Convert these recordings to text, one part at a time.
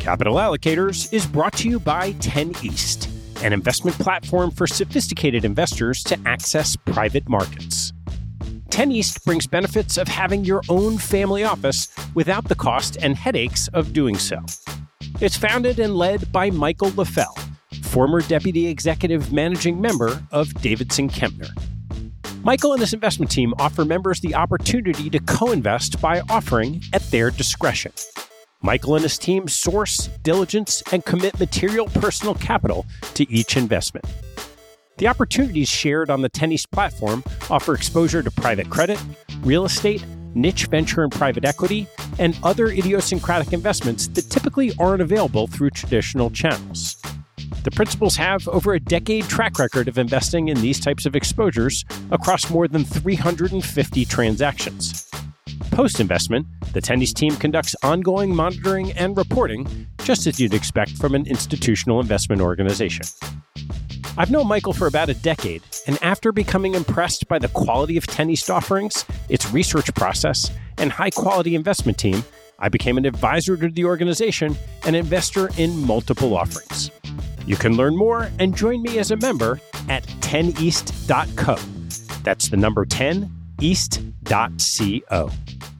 Capital Allocators is brought to you by 10 East, an investment platform for sophisticated investors to access private markets. 10 East brings benefits of having your own family office without the cost and headaches of doing so. It's founded and led by Michael LaFell, former Deputy Executive Managing Member of Davidson Kempner. Michael and his investment team offer members the opportunity to co-invest by offering at their discretion. Michael and his team source, diligence, and commit material personal capital to each investment. The opportunities shared on the 10 East platform offer exposure to private credit, real estate, niche venture and private equity, and other idiosyncratic investments that typically aren't available through traditional channels. The principals have over a decade track record of investing in these types of exposures across more than 350 transactions. Post-investment, the 10 East team conducts ongoing monitoring and reporting, just as you'd expect from an institutional investment organization. I've known Michael for about a decade, and after becoming impressed by the quality of 10 East offerings, its research process, and high-quality investment team, I became an advisor to the organization and investor in multiple offerings. You can learn more and join me as a member at 10east.co. That's the number 10, east.co.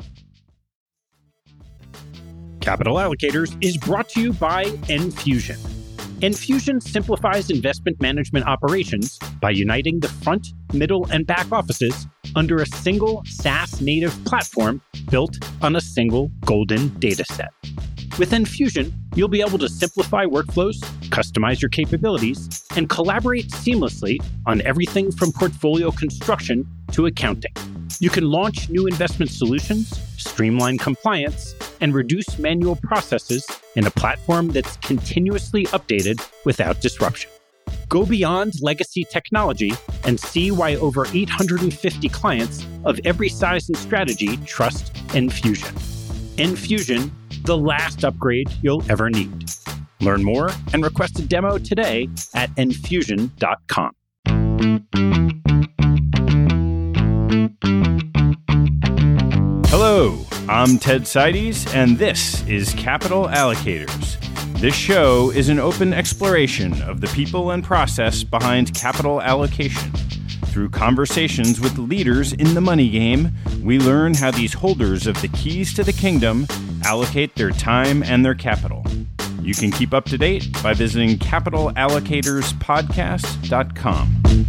Capital Allocators is brought to you by Enfusion. Enfusion simplifies investment management operations by uniting the front, middle, and back offices under a single SaaS-native platform built on a single golden data set. With Enfusion, you'll be able to simplify workflows, customize your capabilities, and collaborate seamlessly on everything from portfolio construction to accounting. You can launch new investment solutions, streamline compliance, and reduce manual processes in a platform that's continuously updated without disruption. Go beyond legacy technology and see why over 850 clients of every size and strategy trust Enfusion. Enfusion, the last upgrade you'll ever need. Learn more and request a demo today at enfusion.com. Hello, I'm Ted Seides, and this is Capital Allocators. This show is an open exploration of the people and process behind capital allocation. Through conversations with leaders in the money game, we learn how these holders of the keys to the kingdom allocate their time and their capital. You can keep up to date by visiting capitalallocatorspodcast.com.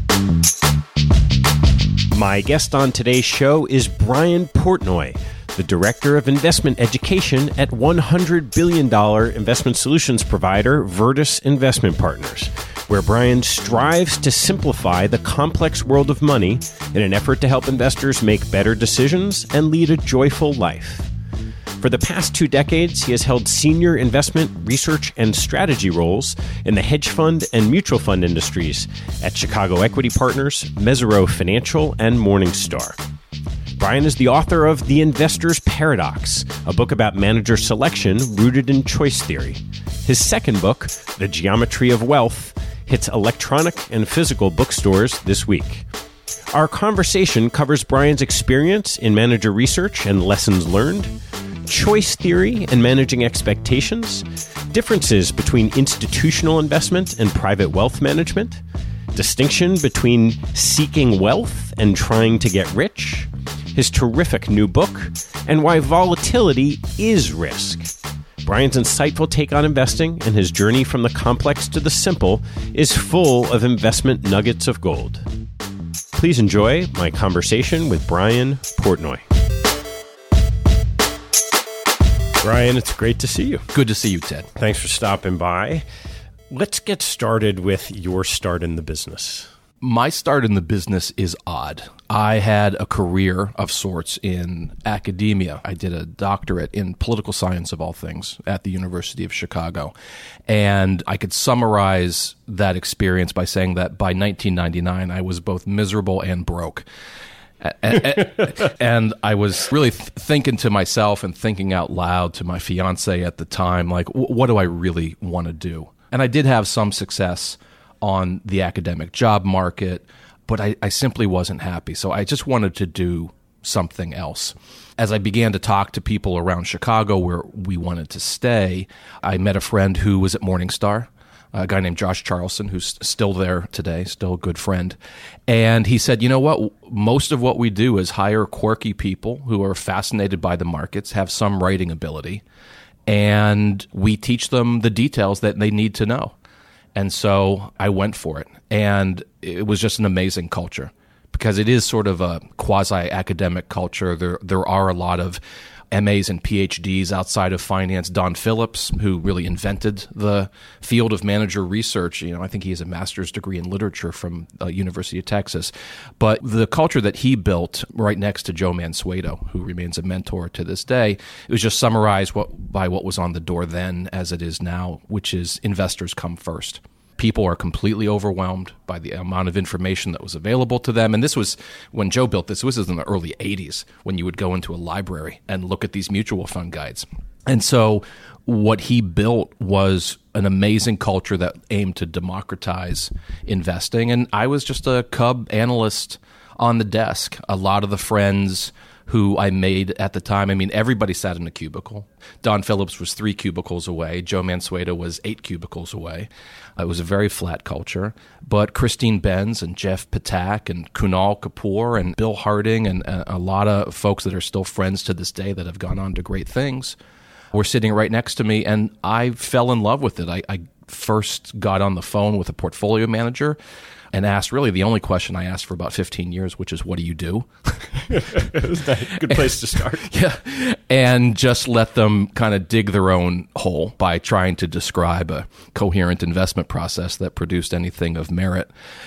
My guest on today's show is Brian Portnoy, the Director of Investment Education at $100 billion investment solutions provider Virtus Investment Partners, where Brian strives to simplify the complex world of money in an effort to help investors make better decisions and lead a joyful life. For the past 2 decades, he has held senior investment, research, and strategy roles in the hedge fund and mutual fund industries at Chicago Equity Partners, Mesirow Financial, and Morningstar. Brian is the author of The Investor's Paradox, a book about manager selection rooted in choice theory. His second book, The Geometry of Wealth, hits electronic and physical bookstores this week. Our conversation covers Brian's experience in manager research and lessons learned, choice theory and managing expectations, differences between institutional investment and private wealth management, distinction between seeking wealth and trying to get rich, his terrific new book, and why volatility is risk. Brian's insightful take on investing and his journey from the complex to the simple is full of investment nuggets of gold. Please enjoy my conversation with Brian Portnoy. Brian, it's great to see you. Good to see you, Ted. Thanks for stopping by. Let's get started with your start in the business. My start in the business is odd. I had a career of sorts in academia. I did a doctorate in political science, of all things, at the University of Chicago. And I could summarize that experience by saying that by 1999, I was both miserable and broke. And I was really thinking to myself and thinking out loud to my fiance at the time, like, what do I really want to do? And I did have some success on the academic job market, but I simply wasn't happy. So I just wanted to do something else. As I began to talk to people around Chicago where we wanted to stay, I met a friend who was at Morningstar, a guy named Josh Charlson, who's still there today, still a good friend. And he said, you know what? Most of what we do is hire quirky people who are fascinated by the markets, have some writing ability, and we teach them the details that they need to know. And so I went for it. And it was just an amazing culture because it is sort of a quasi-academic culture. There are a lot of MAs and PhDs outside of finance. Don Phillips, who really invented the field of manager research, I think he has a master's degree in literature from University of Texas. But the culture that he built right next to Joe Mansueto, who remains a mentor to this day, it was just summarized by what was on the door then as it is now, which is investors come first. People are completely overwhelmed by the amount of information that was available to them. And this was, when Joe built this was in the early 80s, when you would go into a library and look at these mutual fund guides. And so what he built was an amazing culture that aimed to democratize investing. And I was just a cub analyst on the desk. A lot of the friends who I made at the time, everybody sat in a cubicle. Don Phillips was 3 cubicles away. Joe Mansueto was 8 cubicles away. It was a very flat culture. But Christine Benz and Jeff Patak and Kunal Kapoor and Bill Harding and a lot of folks that are still friends to this day that have gone on to great things were sitting right next to me, and I fell in love with it. I first got on the phone with a portfolio manager and asked really the only question I asked for about 15 years, which is, what do you do? Is that a good place to start? Yeah. And just let them kind of dig their own hole by trying to describe a coherent investment process that produced anything of merit.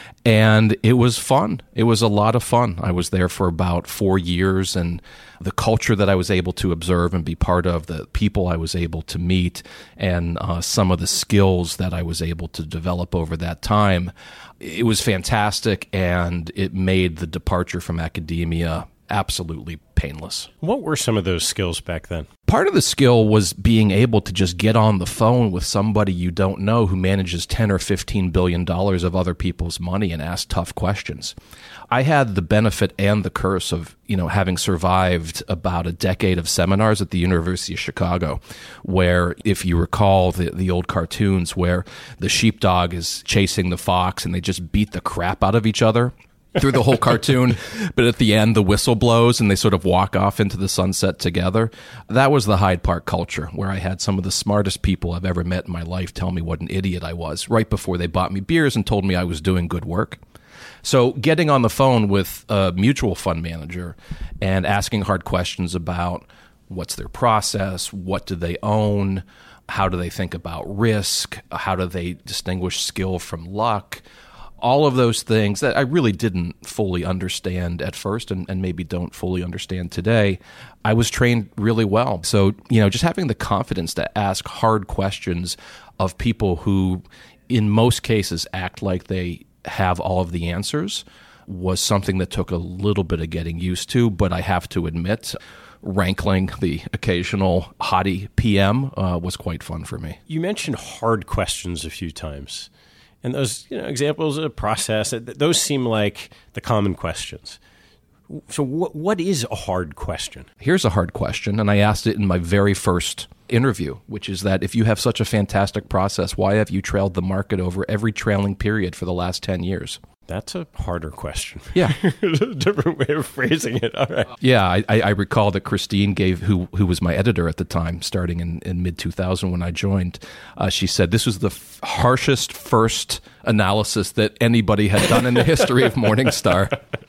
And it was fun. It was a lot of fun. I was there for about 4 years, and the culture that I was able to observe and be part of, the people I was able to meet, and some of the skills that I was able to develop over that time, it was fantastic, and it made the departure from academia absolutely painless. What were some of those skills back then? Part of the skill was being able to just get on the phone with somebody you don't know who manages $10 or $15 billion of other people's money and ask tough questions. I had the benefit and the curse of, having survived about a decade of seminars at the University of Chicago, where, if you recall the old cartoons where the sheepdog is chasing the fox and they just beat the crap out of each other through the whole cartoon, but at the end the whistle blows and they sort of walk off into the sunset together. That was the Hyde Park culture, where I had some of the smartest people I've ever met in my life tell me what an idiot I was right before they bought me beers and told me I was doing good work. So getting on the phone with a mutual fund manager and asking hard questions about what's their process, what do they own, how do they think about risk, how do they distinguish skill from luck, all of those things that I really didn't fully understand at first and maybe don't fully understand today, I was trained really well. So, just having the confidence to ask hard questions of people who, in most cases, act like they have all of the answers was something that took a little bit of getting used to, but I have to admit, rankling the occasional hottie PM was quite fun for me. You mentioned hard questions a few times. And those examples of process, those seem like the common questions. So what is a hard question? Here's a hard question, and I asked it in my very first interview, which is that if you have such a fantastic process, why have you trailed the market over every trailing period for the last 10 years? That's a harder question. Yeah. A different way of phrasing it. All right. Yeah, I recall that Christine gave, who was my editor at the time, starting in mid-2000 when I joined, she said this was the harshest first analysis that anybody had done in the history of Morningstar.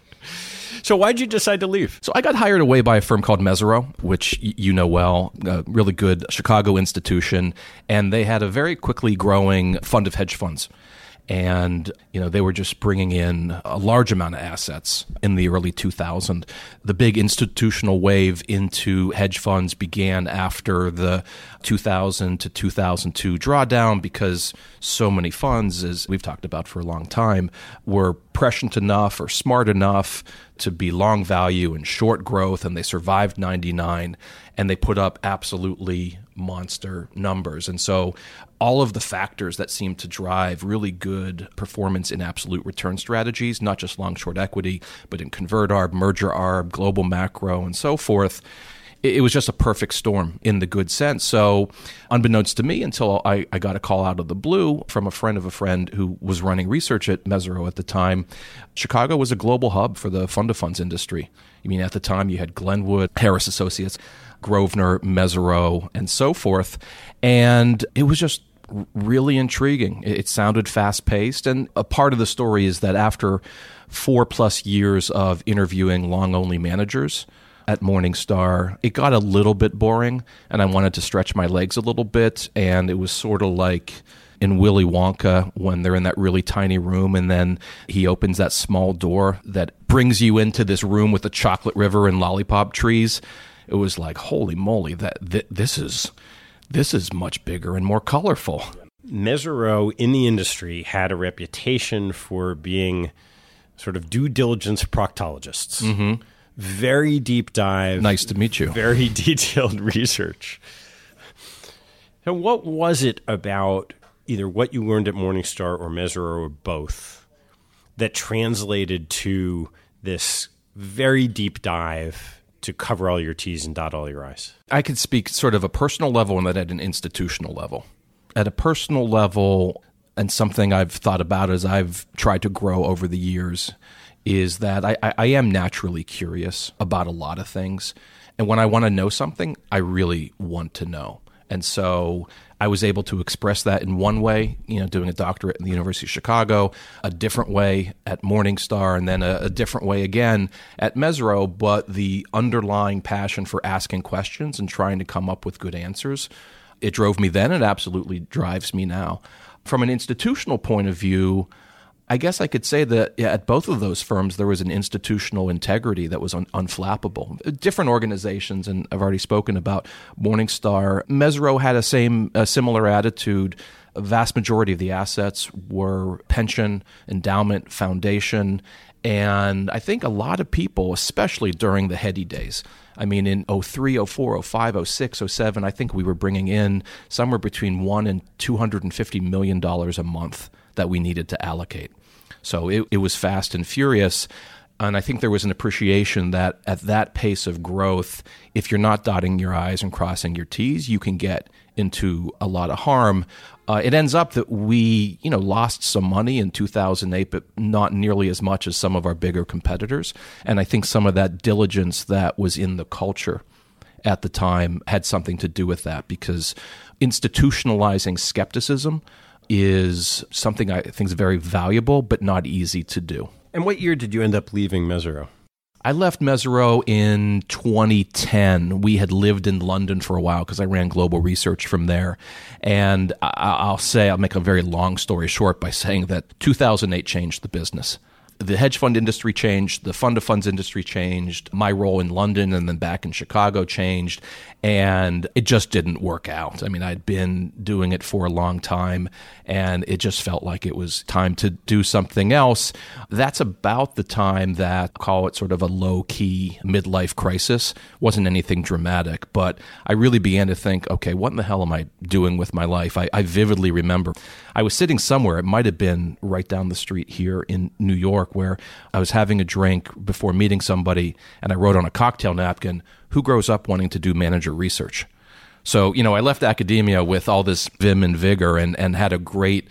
So why'd you decide to leave? So I got hired away by a firm called Mesirow, which you know well, a really good Chicago institution, and they had a very quickly growing fund of hedge funds. And, they were just bringing in a large amount of assets in the early 2000s. The big institutional wave into hedge funds began after the 2000 to 2002 drawdown because so many funds, as we've talked about for a long time, were prescient enough or smart enough to be long value and short growth, and they survived 99, and they put up absolutely monster numbers. And so all of the factors that seem to drive really good performance in absolute return strategies, not just long-short equity, but in convert arb, merger arb, global macro, and so forth, it was just a perfect storm in the good sense. So unbeknownst to me, until I got a call out of the blue from a friend of a friend who was running research at Mesirow at the time, Chicago was a global hub for the fund of funds industry. I mean, at the time you had Glenwood, Harris Associates, Grosvenor, Mesirow, and so forth. And it was just really intriguing. It sounded fast-paced. And a part of the story is that after 4+ years of interviewing long-only managers at Morningstar, it got a little bit boring, and I wanted to stretch my legs a little bit. And it was sort of like in Willy Wonka when they're in that really tiny room, and then he opens that small door that brings you into this room with a chocolate river and lollipop trees. It was like, holy moly, this is much bigger and more colorful. Mesirow in the industry had a reputation for being sort of due diligence proctologists. Mm-hmm. Very deep dive. Nice to meet you. Very detailed research. So what was it about either what you learned at Morningstar or Mesirow or both that translated to this very deep dive to cover all your T's and dot all your I's? I could speak sort of a personal level and then at an institutional level. At a personal level, and something I've thought about as I've tried to grow over the years, is that I am naturally curious about a lot of things. And when I want to know something, I really want to know. And so I was able to express that in one way, doing a doctorate in the University of Chicago, a different way at Morningstar, and then a different way again at Mesirow. But the underlying passion for asking questions and trying to come up with good answers, it drove me then. It absolutely drives me now. From an institutional point of view, I guess I could say that at both of those firms, there was an institutional integrity that was unflappable. Different organizations, and I've already spoken about Morningstar. Mesirow had a similar attitude. A vast majority of the assets were pension, endowment, foundation, and I think a lot of people, especially during the heady days, I mean, in 03, 04, 05, 06, 07, I think we were bringing in somewhere between $1 and $250 million a month that we needed to allocate. So it was fast and furious. And I think there was an appreciation that at that pace of growth, if you're not dotting your I's and crossing your T's, you can get into a lot of harm. It ends up that we, lost some money in 2008, but not nearly as much as some of our bigger competitors. And I think some of that diligence that was in the culture at the time had something to do with that, because institutionalizing skepticism is something I think is very valuable, but not easy to do. And what year did you end up leaving Mesirow? I left Mesirow in 2010. We had lived in London for a while because I ran global research from there. And I'll make a very long story short by saying that 2008 changed the business. The hedge fund industry changed, the fund of funds industry changed, my role in London and then back in Chicago changed, and it just didn't work out. I mean, I'd been doing it for a long time, and it just felt like it was time to do something else. That's about the time that, I'll call it sort of a low-key midlife crisis. Wasn't anything dramatic, but I really began to think, okay, what in the hell am I doing with my life? I vividly remember I was sitting somewhere, it might have been right down the street here in New York, where I was having a drink before meeting somebody, and I wrote on a cocktail napkin, "Who grows up wanting to do manager research?" So, I left academia with all this vim and vigor and had a great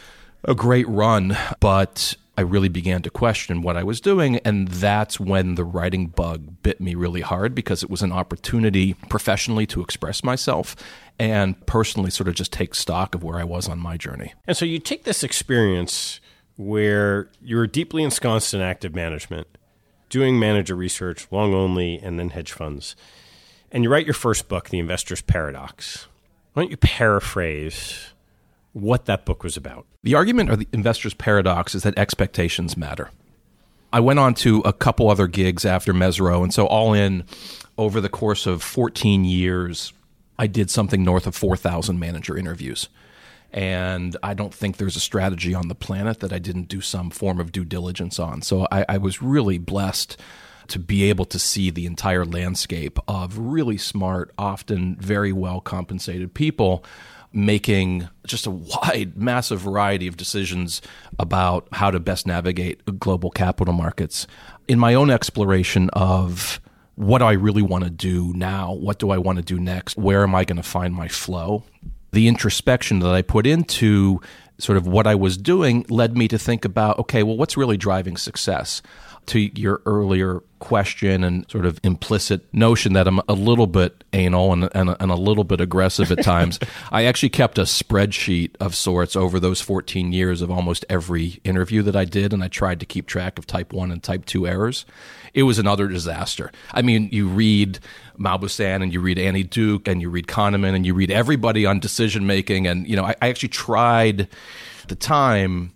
run, but I really began to question what I was doing, and that's when the writing bug bit me really hard, because it was an opportunity professionally to express myself and personally sort of just take stock of where I was on my journey. And so you take this experience where you're deeply ensconced in active management, doing manager research, long only, and then hedge funds, and you write your first book, The Investor's Paradox. Why don't you paraphrase what that book was about? The argument of The Investor's Paradox is that expectations matter. I went on to a couple other gigs after Mesirow, and so all in, over the course of 14 years, I did something north of 4,000 manager interviews. And I don't think there's a strategy on the planet that I didn't do some form of due diligence on. So I was really blessed to be able to see the entire landscape of really smart, often very well compensated people making just a wide, massive variety of decisions about how to best navigate global capital markets. In my own exploration of what do I really want to do now? What do I want to do next? Where am I going to find my flow? The introspection that I put into sort of what I was doing led me to think about, okay, well, what's really driving success? To your earlier question and sort of implicit notion that I'm a little bit anal and a little bit aggressive at times, I actually kept a spreadsheet of sorts over those 14 years of almost every interview that I did, and I tried to keep track of type 1 and type 2 errors. It was another disaster. I mean, you read Mauboussin and you read Annie Duke and you read Kahneman and you read everybody on decision making, and I actually tried at the time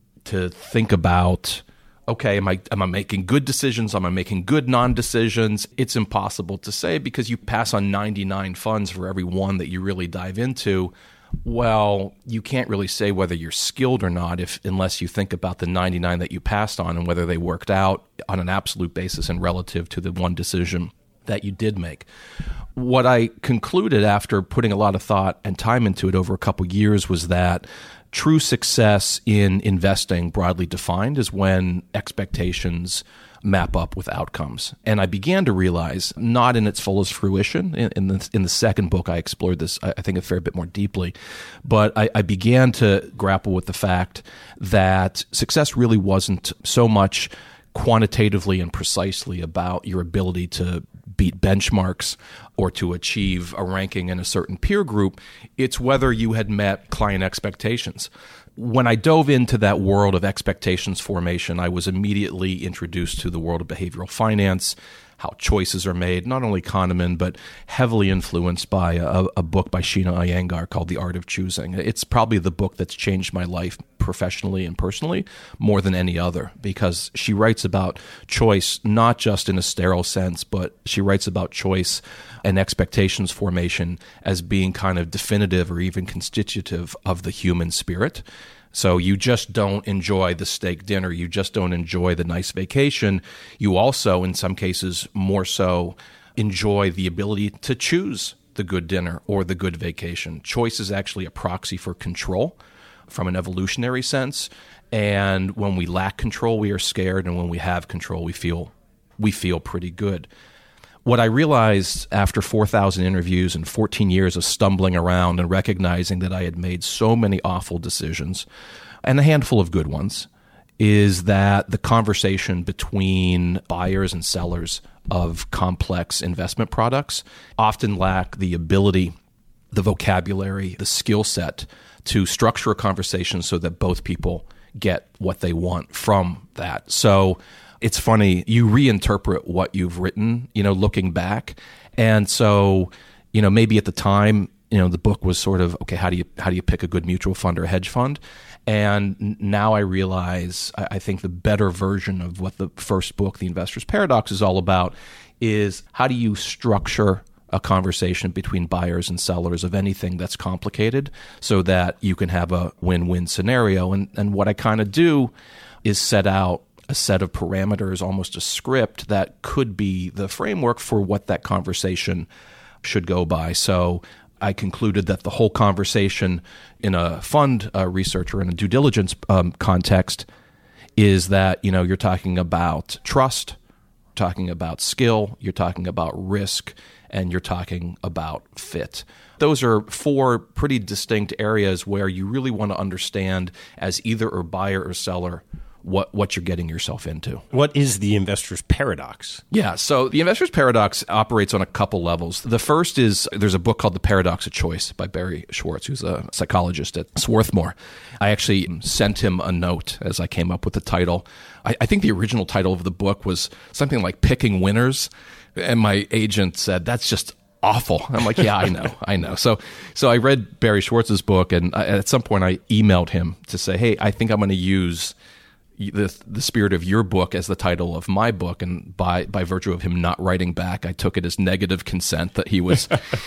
to think about, okay, am I making good decisions? Am I making good non-decisions? It's impossible to say because you pass on 99 funds for every one that you really dive into. Well, you can't really say whether you're skilled or not unless you think about the 99 that you passed on and whether they worked out on an absolute basis and relative to the one decision that you did make. What I concluded after putting a lot of thought and time into it over a couple of years was that true success in investing, broadly defined, is when expectations map up with outcomes. And I began to realize, not in its fullest fruition, in the second book I explored this, I think, a fair bit more deeply, but I began to grapple with the fact that success really wasn't so much quantitatively and precisely about your ability to beat benchmarks or to achieve a ranking in a certain peer group. It's whether you had met client expectations. When I dove into that world of expectations formation, I was immediately introduced to the world of behavioral finance, how choices are made, not only Kahneman, but heavily influenced by a book by Sheena Iyengar called The Art of Choosing. It's probably the book that's changed my life professionally and personally more than any other, because she writes about choice not just in a sterile sense, but she writes about choice and expectations formation as being kind of definitive or even constitutive of the human spirit. So you just don't enjoy the steak dinner. You just don't enjoy the nice vacation. You also, in some cases, more so enjoy the ability to choose the good dinner or the good vacation. Choice is actually a proxy for control from an evolutionary sense. And when we lack control, we are scared. And when we have control, we feel pretty good. What I realized after 4,000 interviews and 14 years of stumbling around and recognizing that I had made so many awful decisions and a handful of good ones is that the conversation between buyers and sellers of complex investment products often lack the ability, the vocabulary, the skill set to structure a conversation so that both people get what they want from that. So it's funny, you reinterpret what you've written, looking back. And so, maybe at the time, the book was sort of, okay, how do you pick a good mutual fund or a hedge fund? And now I realize, I think the better version of what the first book, The Investor's Paradox, is all about is how do you structure a conversation between buyers and sellers of anything that's complicated so that you can have a win-win scenario. And what I kind of do is set out a set of parameters, almost a script that could be the framework for what that conversation should go by. So I concluded that the whole conversation in a fund research or in a due diligence context is that, you're talking about trust, talking about skill, you're talking about risk, and you're talking about fit. Those are four pretty distinct areas where you really want to understand as either a buyer or seller what you're getting yourself into. What is the investor's paradox? Yeah, so the investor's paradox operates on a couple levels. The first is there's a book called The Paradox of Choice by Barry Schwartz, who's a psychologist at Swarthmore. I actually sent him a note as I came up with the title. I think the original title of the book was something like Picking Winners, and my agent said, that's just awful. I'm like, yeah, I know. So I read Barry Schwartz's book, and at some point I emailed him to say, hey, I think I'm going to use the spirit of your book as the title of my book, and by virtue of him not writing back, I took it as negative consent that he was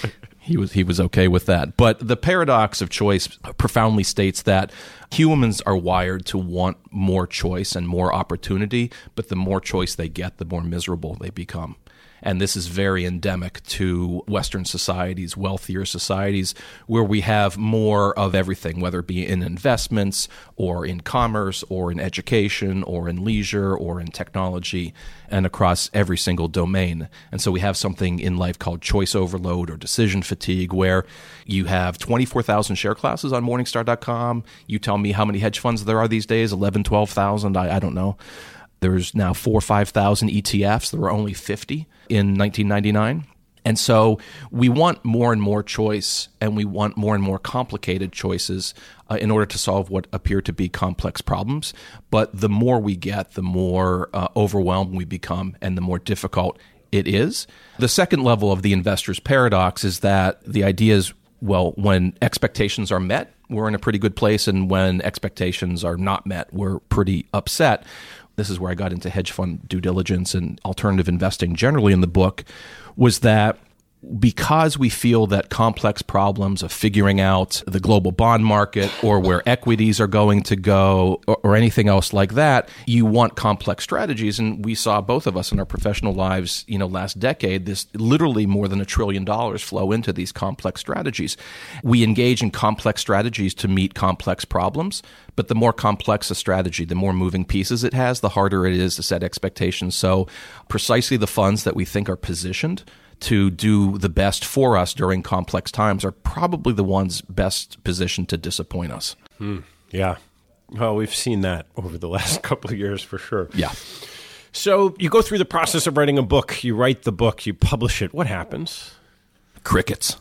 He was okay with that. But the paradox of choice profoundly states that humans are wired to want more choice and more opportunity, but the more choice they get, the more miserable they become. And this is very endemic to Western societies, wealthier societies, where we have more of everything, whether it be in investments or in commerce or in education or in leisure or in technology and across every single domain. And so we have something in life called choice overload or decision fatigue, where you have 24,000 share classes on Morningstar.com. You tell me how many hedge funds there are these days, 11, 12,000, I don't know. There's now 4,000 or 5,000 ETFs. There were only 50 in 1999. And so we want more and more choice, and we want more and more complicated choices in order to solve what appear to be complex problems. But the more we get, the more overwhelmed we become, and the more difficult it is. The second level of the investor's paradox is that the idea is, well, when expectations are met, we're in a pretty good place, and when expectations are not met, we're pretty upset. This is where I got into hedge fund due diligence and alternative investing generally in the book, was that because we feel that complex problems of figuring out the global bond market or where equities are going to go or anything else like that, you want complex strategies. And we saw, both of us in our professional lives, last decade, this literally more than $1 trillion flow into these complex strategies. We engage in complex strategies to meet complex problems, but the more complex a strategy, the more moving pieces it has, the harder it is to set expectations. So precisely the funds that we think are positioned to do the best for us during complex times are probably the ones best positioned to disappoint us. Yeah. Well, we've seen that over the last couple of years for sure. Yeah. So you go through the process of writing a book, you write the book, you publish it. What happens? Crickets.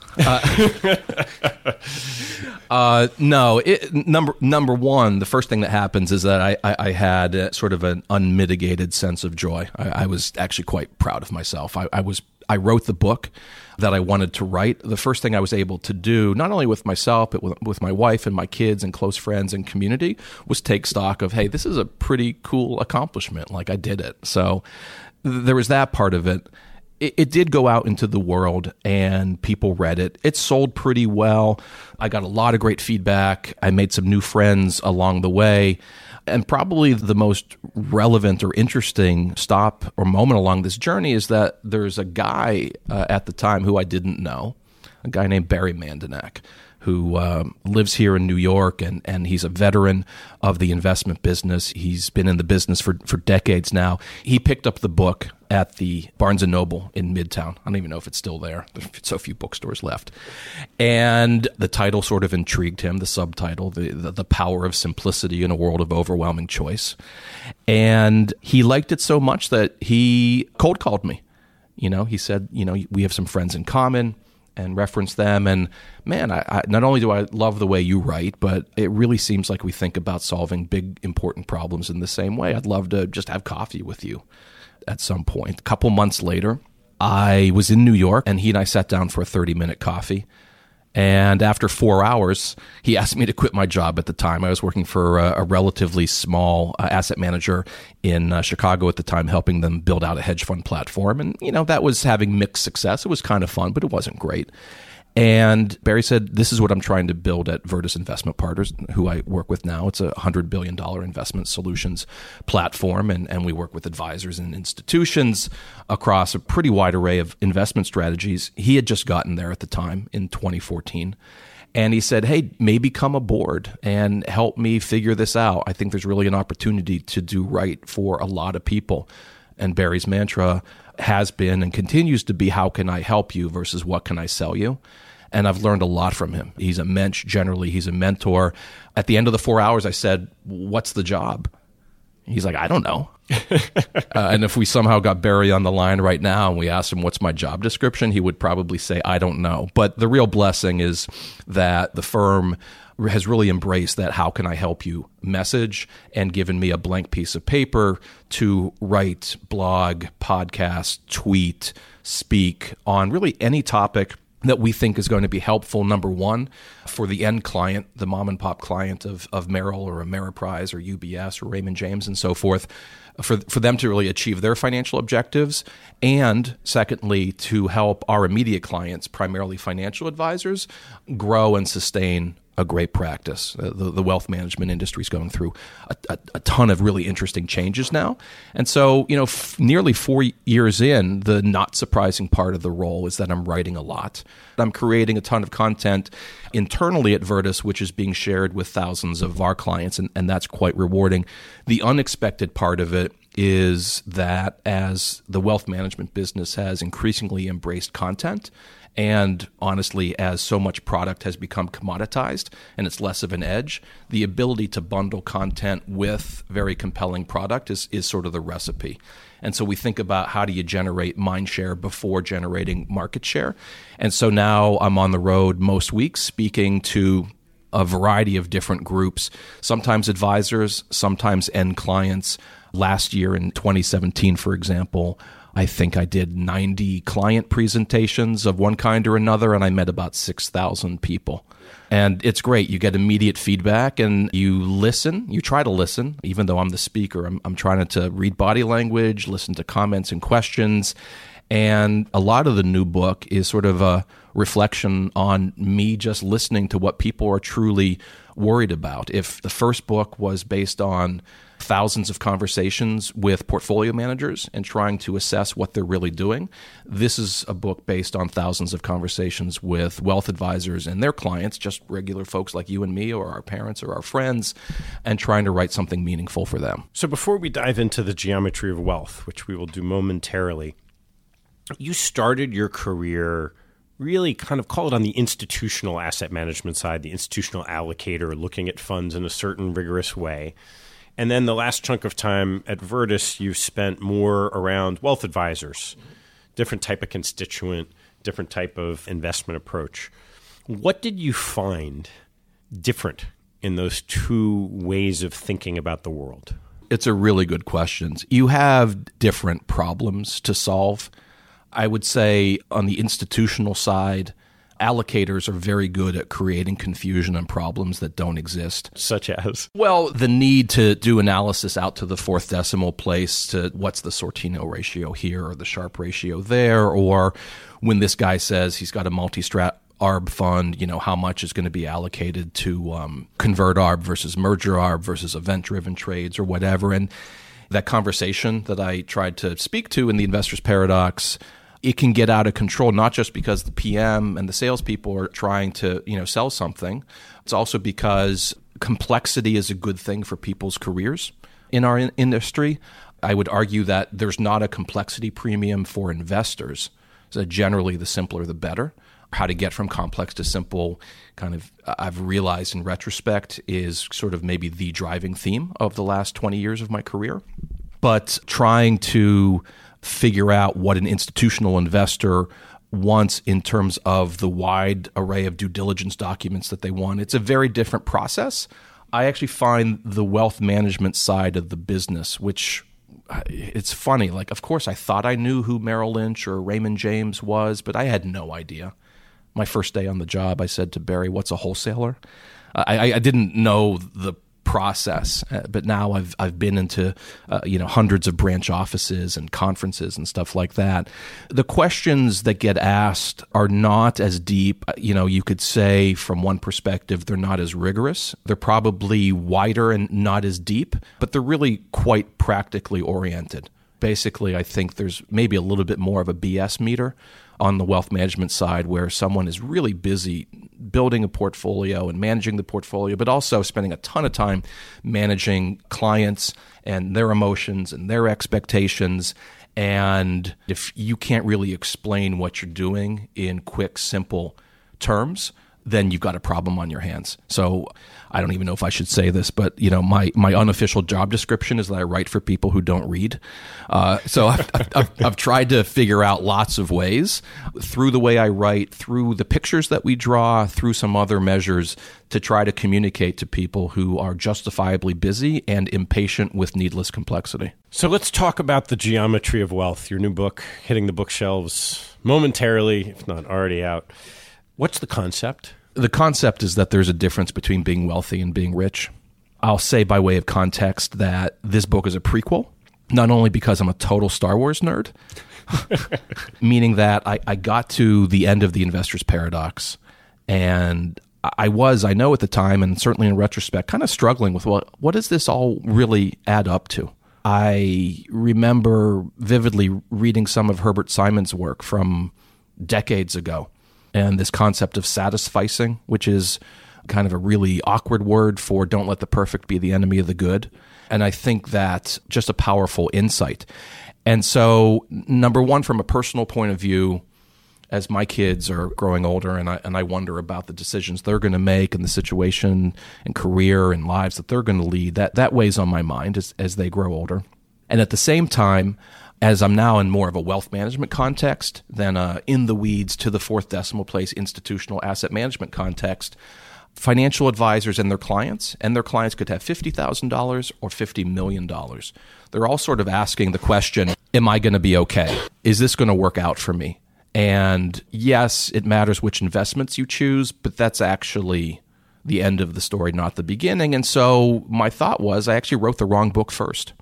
No. Number one, the first thing that happens is that I had sort of an unmitigated sense of joy. I was actually quite proud of myself. I wrote the book that I wanted to write. The first thing I was able to do, not only with myself, but with my wife and my kids and close friends and community, was take stock of, hey, this is a pretty cool accomplishment. Like, I did it. So there was that part of it. It did go out into the world and people read it. It sold pretty well. I got a lot of great feedback. I made some new friends along the way. And probably the most relevant or interesting stop or moment along this journey is that there's a guy at the time who I didn't know, a guy named Barry Mandinak, who lives here in New York, and he's a veteran of the investment business. He's been in the business for decades now. He picked up the book at the Barnes & Noble in Midtown. I don't even know if it's still there. There's so few bookstores left. And the title sort of intrigued him, the subtitle, the power of simplicity in a world of overwhelming choice. And he liked it so much that he cold called me. He said, we have some friends in common, and reference them. And man, I not only do I love the way you write, but it really seems like we think about solving big, important problems in the same way. I'd love to just have coffee with you at some point. A couple months later, I was in New York, and he and I sat down for a 30-minute coffee. And after 4 hours, he asked me to quit my job at the time. I was working for a relatively small asset manager in Chicago at the time, helping them build out a hedge fund platform. And, that was having mixed success. It was kind of fun, but it wasn't great. And Barry said, this is what I'm trying to build at Virtus Investment Partners, who I work with now. It's a $100 billion investment solutions platform, and we work with advisors and institutions across a pretty wide array of investment strategies. He had just gotten there at the time in 2014. And he said, hey, maybe come aboard and help me figure this out. I think there's really an opportunity to do right for a lot of people. And Barry's mantra has been and continues to be, how can I help you versus what can I sell you? And I've learned a lot from him. He's a mensch generally. He's a mentor. At the end of the 4 hours, I said, what's the job? He's like, I don't know. And if we somehow got Barry on the line right now and we asked him, what's my job description? He would probably say, I don't know. But the real blessing is that the firm has really embraced that how can I help you message and given me a blank piece of paper to write, blog, podcast, tweet, speak on really any topic that we think is going to be helpful, number one, for the end client, the mom and pop client of Merrill or Ameriprise or UBS or Raymond James and so forth, for them to really achieve their financial objectives. And secondly, to help our immediate clients, primarily financial advisors, grow and sustain a great practice. The wealth management industry is going through a ton of really interesting changes now. And so, nearly 4 years in, the not surprising part of the role is that I'm writing a lot. I'm creating a ton of content internally at Virtus, which is being shared with thousands of our clients, and that's quite rewarding. The unexpected part of it is that as the wealth management business has increasingly embraced content, and honestly, as so much product has become commoditized and it's less of an edge, the ability to bundle content with very compelling product is sort of the recipe. And so we think about how do you generate mind share before generating market share. And so now I'm on the road most weeks speaking to a variety of different groups, sometimes advisors, sometimes end clients. Last year in 2017, for example, I think I did 90 client presentations of one kind or another, and I met about 6,000 people. And it's great. You get immediate feedback, and you listen. You try to listen, even though I'm the speaker. I'm trying to read body language, listen to comments and questions. And a lot of the new book is sort of a reflection on me just listening to what people are truly worried about. If the first book was based on thousands of conversations with portfolio managers and trying to assess what they're really doing, this is a book based on thousands of conversations with wealth advisors and their clients, just regular folks like you and me or our parents or our friends, and trying to write something meaningful for them. So before we dive into the geometry of wealth, which we will do momentarily, you started your career really kind of, call it on the institutional asset management side, the institutional allocator, looking at funds in a certain rigorous way. And then the last chunk of time at Virtus, you've spent more around wealth advisors, different type of constituent, different type of investment approach. What did you find different in those two ways of thinking about the world? It's a really good question. You have different problems to solve. I would say on the institutional side, allocators are very good at creating confusion and problems that don't exist. Such as? Well, the need to do analysis out to the fourth decimal place to what's the Sortino ratio here or the Sharpe ratio there, or when this guy says he's got a multi-strat ARB fund, how much is going to be allocated to convert ARB versus merger ARB versus event-driven trades or whatever. And that conversation that I tried to speak to in the Investor's Paradox, it can get out of control, not just because the PM and the salespeople are trying to, sell something. It's also because complexity is a good thing for people's careers in our industry. I would argue that there's not a complexity premium for investors. So generally, the simpler, the better. How to get from complex to simple, kind of, I've realized in retrospect, is sort of maybe the driving theme of the last 20 years of my career. But trying to figure out what an institutional investor wants in terms of the wide array of due diligence documents that they want, it's a very different process. I actually find the wealth management side of the business, which it's funny, of course I thought I knew who Merrill Lynch or Raymond James was, but I had no idea. My first day on the job, I said to Barry, "What's a wholesaler?" I didn't know the process, but now I've been into hundreds of branch offices and conferences and stuff like that. The questions that get asked are not as deep. You could say from one perspective they're not as rigorous. They're probably wider and not as deep, but they're really quite practically oriented. Basically, I think there's maybe a little bit more of a BS meter on the wealth management side, where someone is really busy building a portfolio and managing the portfolio, but also spending a ton of time managing clients and their emotions and their expectations. And if you can't really explain what you're doing in quick, simple terms, then you've got a problem on your hands. So I don't even know if I should say this, but my unofficial job description is that I write for people who don't read. So I've tried to figure out lots of ways through the way I write, through the pictures that we draw, through some other measures to try to communicate to people who are justifiably busy and impatient with needless complexity. So let's talk about The Geometry of Wealth, your new book hitting the bookshelves momentarily, if not already out. What's the concept? The concept is that there's a difference between being wealthy and being rich. I'll say by way of context that this book is a prequel, not only because I'm a total Star Wars nerd, meaning that I got to the end of The Investor's Paradox, and I know at the time, and certainly in retrospect, kind of struggling with, what does this all really add up to? I remember vividly reading some of Herbert Simon's work from decades ago, and this concept of satisficing, which is kind of a really awkward word for don't let the perfect be the enemy of the good. And I think that's just a powerful insight. And so, number one, from a personal point of view, as my kids are growing older and I wonder about the decisions they're going to make and the situation and career and lives that they're going to lead, that weighs on my mind as they grow older. And at the same time, as I'm now in more of a wealth management context than in the weeds to the fourth decimal place institutional asset management context, financial advisors and their clients could have $50,000 or $50 million. They're all sort of asking the question, am I going to be okay? Is this going to work out for me? And yes, it matters which investments you choose, but that's actually the end of the story, not the beginning. And so my thought was I actually wrote the wrong book first.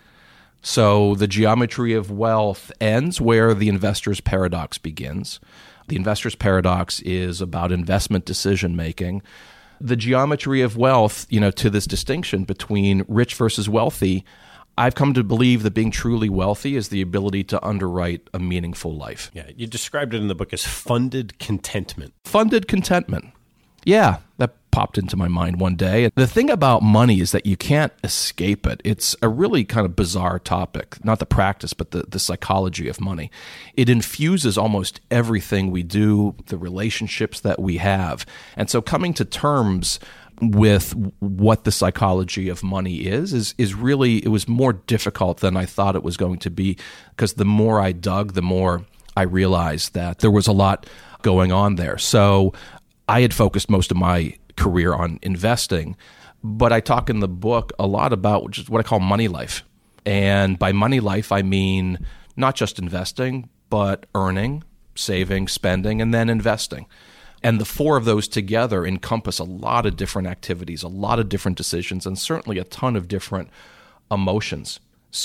So The Geometry of Wealth ends where The Investor's Paradox begins. The Investor's Paradox is about investment decision-making. The Geometry of Wealth, to this distinction between rich versus wealthy, I've come to believe that being truly wealthy is the ability to underwrite a meaningful life. Yeah, you described it in the book as funded contentment. Funded contentment. Yeah, that popped into my mind one day. The thing about money is that you can't escape it. It's a really kind of bizarre topic, not the practice, but the psychology of money. It infuses almost everything we do, the relationships that we have. And so coming to terms with what the psychology of money is really, it was more difficult than I thought it was going to be, because the more I dug, the more I realized that there was a lot going on there. So I had focused most of my career on investing, but I talk in the book a lot about just what I call money life. And by money life, I mean not just investing, but earning, saving, spending, and then investing. And the four of those together encompass a lot of different activities, a lot of different decisions, and certainly a ton of different emotions.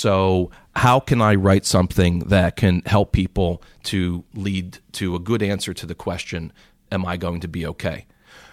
So how can I write something that can help people to lead to a good answer to the question, am I going to be okay?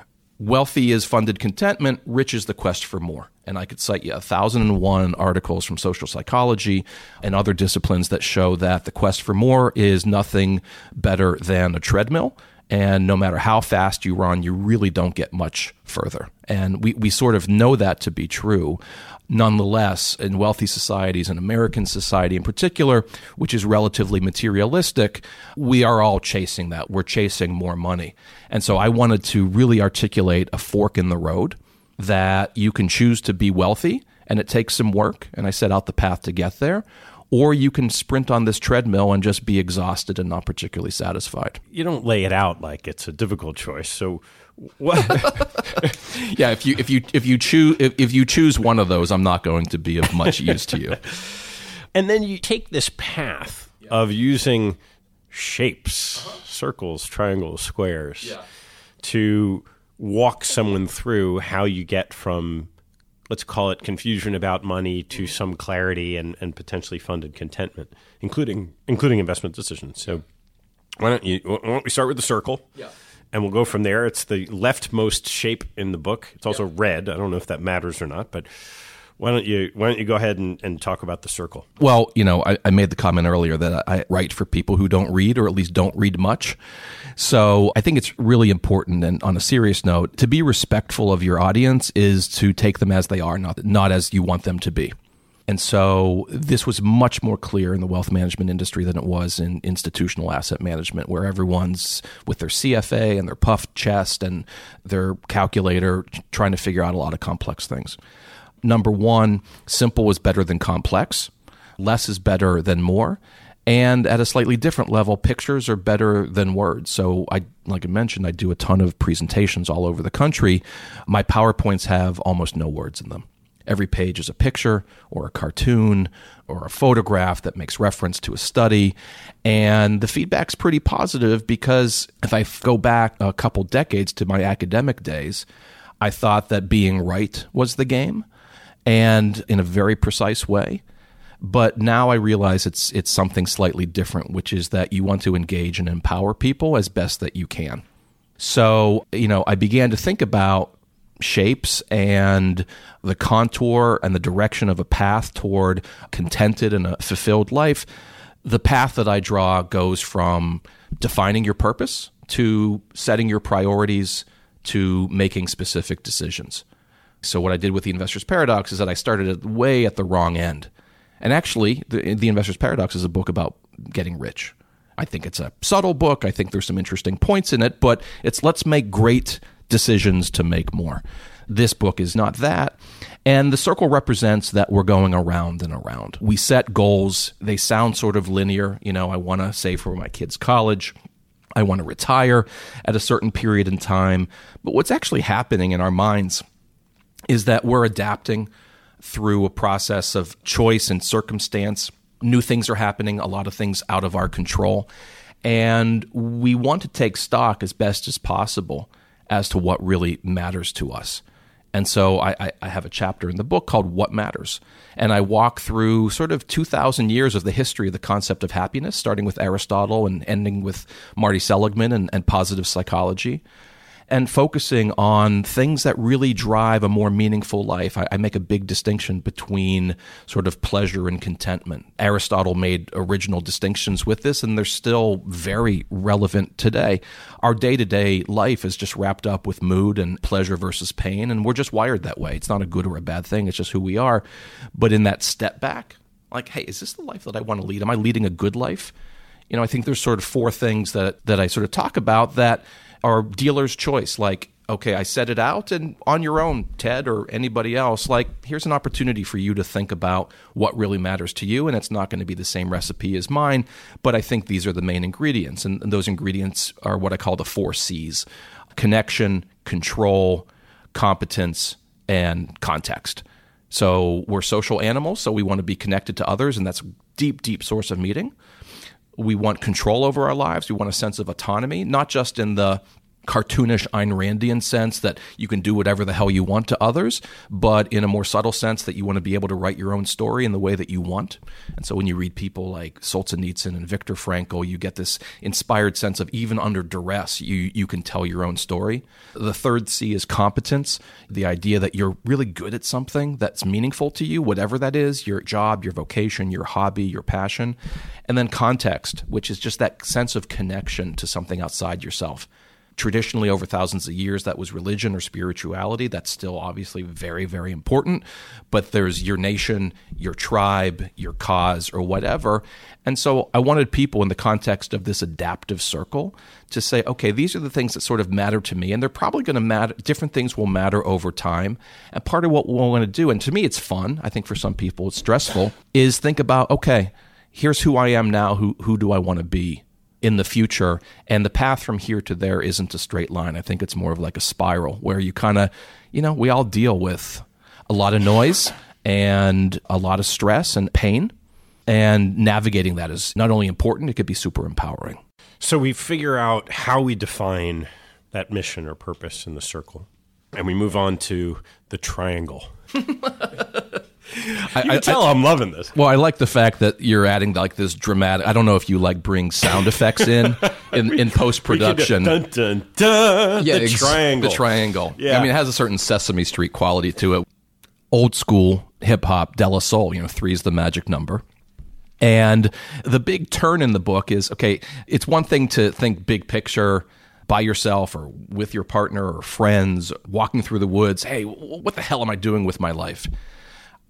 Wealthy is funded contentment, rich is the quest for more. And I could cite you 1,001 articles from social psychology and other disciplines that show that the quest for more is nothing better than a treadmill. And no matter how fast you run, you really don't get much further. And we sort of know that to be true. Nonetheless, in wealthy societies, in American society in particular, which is relatively materialistic, we are all chasing that. We're chasing more money. And so I wanted to really articulate a fork in the road that you can choose to be wealthy, and it takes some work, and I set out the path to get there, or you can sprint on this treadmill and just be exhausted and not particularly satisfied. You don't lay it out like it's a difficult choice. So what? Yeah, if you choose one of those, I'm not going to be of much use to you. And then you take this path of using shapes, circles, triangles, squares, to walk someone through how you get from, let's call it, confusion about money to some clarity and potentially funded contentment, including investment decisions. So why don't we start with the circle? Yeah. And we'll go from there. It's the leftmost shape in the book. It's also red. I don't know if that matters or not, but why don't you go ahead and talk about the circle? Well, I made the comment earlier that I write for people who don't read, or at least don't read much. So I think it's really important, and on a serious note, to be respectful of your audience is to take them as they are, not as you want them to be. And so this was much more clear in the wealth management industry than it was in institutional asset management, where everyone's with their CFA and their puffed chest and their calculator trying to figure out a lot of complex things. Number one, simple is better than complex. Less is better than more. And at a slightly different level, pictures are better than words. So like I mentioned, I do a ton of presentations all over the country. My PowerPoints have almost no words in them. Every page is a picture or a cartoon or a photograph that makes reference to a study. And the feedback's pretty positive because if I go back a couple decades to my academic days, I thought that being right was the game and in a very precise way. But now I realize it's something slightly different, which is that you want to engage and empower people as best that you can. So, I began to think about shapes and the contour and the direction of a path toward a contented and a fulfilled life. The path that I draw goes from defining your purpose to setting your priorities to making specific decisions. So what I did with The Investor's Paradox is that I started way at the wrong end. And actually, the Investor's Paradox is a book about getting rich. I think it's a subtle book. I think there's some interesting points in it, but it's let's make great decisions to make more. This book is not that. And the circle represents that we're going around and around. We set goals. They sound sort of linear. I want to save for my kids' college. I want to retire at a certain period in time. But what's actually happening in our minds is that we're adapting through a process of choice and circumstance. New things are happening, a lot of things out of our control. And we want to take stock as best as possible as to what really matters to us. And so I have a chapter in the book called What Matters. And I walk through sort of 2,000 years of the history of the concept of happiness, starting with Aristotle and ending with Marty Seligman and positive psychology, and focusing on things that really drive a more meaningful life. I make a big distinction between sort of pleasure and contentment. Aristotle made original distinctions with this, and they're still very relevant today. Our day-to-day life is just wrapped up with mood and pleasure versus pain, and we're just wired that way. It's not a good or a bad thing. It's just who we are. But in that step back, like, hey, is this the life that I want to lead? Am I leading a good life? I think there's sort of four things that I sort of talk about that are dealer's choice. Like, okay, I set it out, and on your own, Ted or anybody else, like, here's an opportunity for you to think about what really matters to you, and it's not going to be the same recipe as mine, but I think these are the main ingredients, and those ingredients are what I call the 4 C's: connection, control, competence, and context. So we're social animals, so we want to be connected to others, and that's a deep, deep source of meaning. We want control over our lives. We want a sense of autonomy, not just in the cartoonish Ayn Randian sense that you can do whatever the hell you want to others, but in a more subtle sense that you want to be able to write your own story in the way that you want. And so when you read people like Solzhenitsyn and Viktor Frankl, you get this inspired sense of even under duress, you can tell your own story. The third C is competence, the idea that you're really good at something that's meaningful to you, whatever that is, your job, your vocation, your hobby, your passion. And then context, which is just that sense of connection to something outside yourself. Traditionally, over thousands of years, that was religion or spirituality. That's still obviously very, very important. But there's your nation, your tribe, your cause, or whatever. And so I wanted people in the context of this adaptive circle to say, okay, these are the things that sort of matter to me. And they're probably going to matter. Different things will matter over time. And part of what we want to do, and to me it's fun, I think for some people it's stressful, is think about, okay, here's who I am now. Who do I want to be in the future? And the path from here to there isn't a straight line. I think it's more of like a spiral where you kind of, we all deal with a lot of noise and a lot of stress and pain. And navigating that is not only important, it could be super empowering. So we figure out how we define that mission or purpose in the circle. And we move on to the triangle. You can tell I'm loving this. Well, I like the fact that you're adding like this dramatic. I don't know if you like bring sound effects in post production. Dun dun dun. Yeah, the triangle. The triangle. Yeah. I mean, it has a certain Sesame Street quality to it. Old school hip hop, De La Soul. 3 is the magic number. And the big turn in the book is, okay, it's one thing to think big picture by yourself or with your partner or friends, walking through the woods. Hey, what the hell am I doing with my life?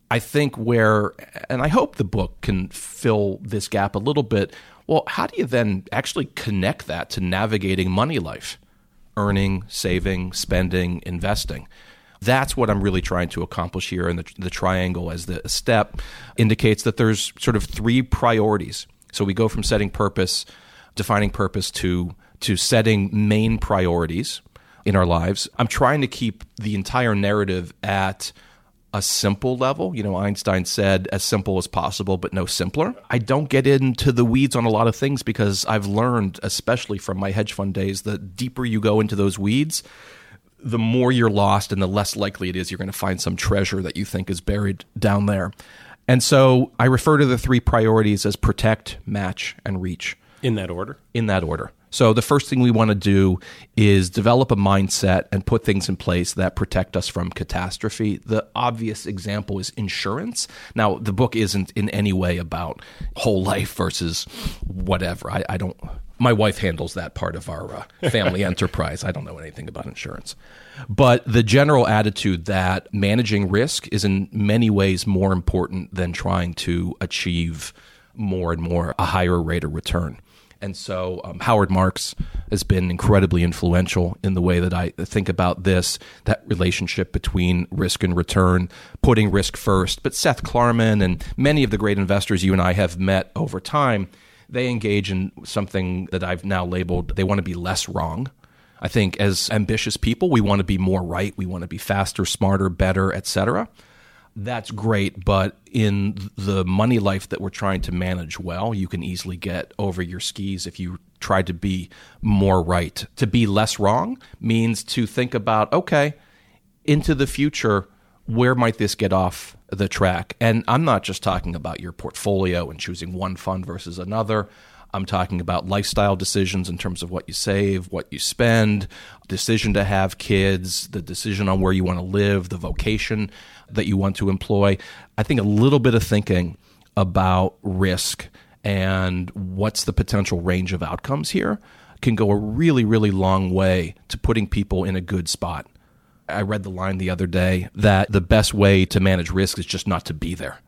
I think where, and I hope the book can fill this gap a little bit, well, how do you then actually connect that to navigating money life? Earning, saving, spending, investing. That's what I'm really trying to accomplish here. And the triangle as the step indicates that there's sort of 3 priorities. So we go from setting purpose, defining purpose, to setting main priorities in our lives. I'm trying to keep the entire narrative at a simple level. Einstein said, as simple as possible, but no simpler. I don't get into the weeds on a lot of things because I've learned, especially from my hedge fund days, the deeper you go into those weeds, the more you're lost and the less likely it is you're going to find some treasure that you think is buried down there. And so I refer to the 3 priorities as protect, match, and reach. In that order? In that order. So the first thing we want to do is develop a mindset and put things in place that protect us from catastrophe. The obvious example is insurance. Now, the book isn't in any way about whole life versus whatever. I don't. My wife handles that part of our family enterprise. I don't know anything about insurance. But the general attitude that managing risk is in many ways more important than trying to achieve more and more a higher rate of return. And so Howard Marks has been incredibly influential in the way that I think about this, that relationship between risk and return, putting risk first. But Seth Klarman and many of the great investors you and I have met over time, they engage in something that I've now labeled, they want to be less wrong. I think as ambitious people, we want to be more right. We want to be faster, smarter, better, et cetera. That's great, but in the money life that we're trying to manage well, you can easily get over your skis if you try to be more right. To be less wrong means to think about, okay, into the future, where might this get off the track? And I'm not just talking about your portfolio and choosing one fund versus another. I'm talking about lifestyle decisions in terms of what you save, what you spend, decision to have kids, the decision on where you want to live, the vocation that you want to employ. I think a little bit of thinking about risk and what's the potential range of outcomes here can go a really, really long way to putting people in a good spot. I read the line the other day that the best way to manage risk is just not to be there.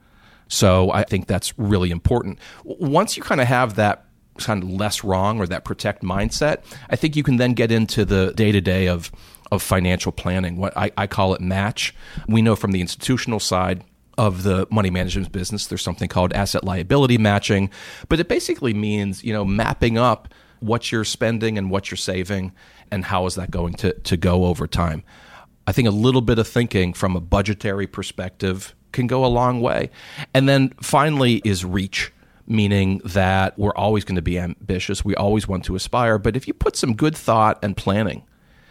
So I think that's really important. Once you kind of have that kind of less wrong or that protect mindset, I think you can then get into the day-to-day of financial planning. What I call it match. We know from the institutional side of the money management business, there's something called asset liability matching, but it basically means, mapping up what you're spending and what you're saving and how is that going to go over time. I think a little bit of thinking from a budgetary perspective can go a long way. And then finally is reach, meaning that we're always going to be ambitious. We always want to aspire. But if you put some good thought and planning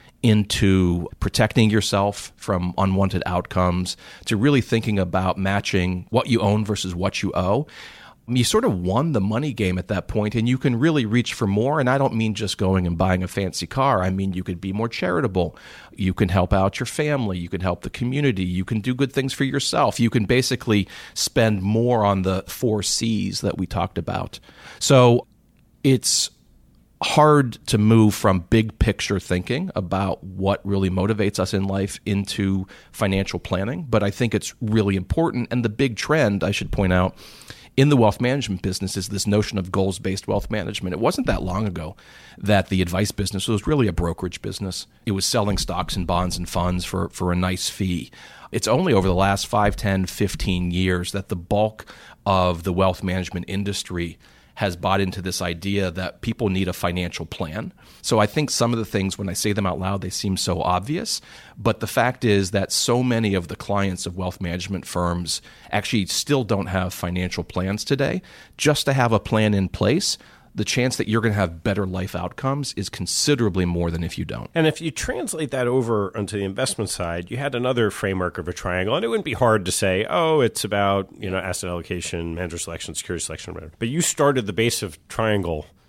into protecting yourself from unwanted outcomes, to really thinking about matching what you own versus what you owe, you sort of won the money game at that point, and you can really reach for more. And I don't mean just going and buying a fancy car. I mean, you could be more charitable. You can help out your family. You can help the community. You can do good things for yourself. You can basically spend more on the 4 C's that we talked about. So it's hard to move from big picture thinking about what really motivates us in life into financial planning. But I think it's really important. And the big trend, I should point out, in the wealth management business is this notion of goals-based wealth management. It wasn't that long ago that the advice business was really a brokerage business. It was selling stocks and bonds and funds for a nice fee. It's only over the last 5, 10, 15 years that the bulk of the wealth management industry has bought into this idea that people need a financial plan. So I think some of the things, when I say them out loud, they seem so obvious. But the fact is that so many of the clients of wealth management firms actually still don't have financial plans today. Just to have a plan in place, the chance that you're going to have better life outcomes is considerably more than if you don't. And if you translate that over onto the investment side, you had another framework of a triangle, and it wouldn't be hard to say, oh, it's about asset allocation, manager selection, security selection, whatever. But you started the base of triangle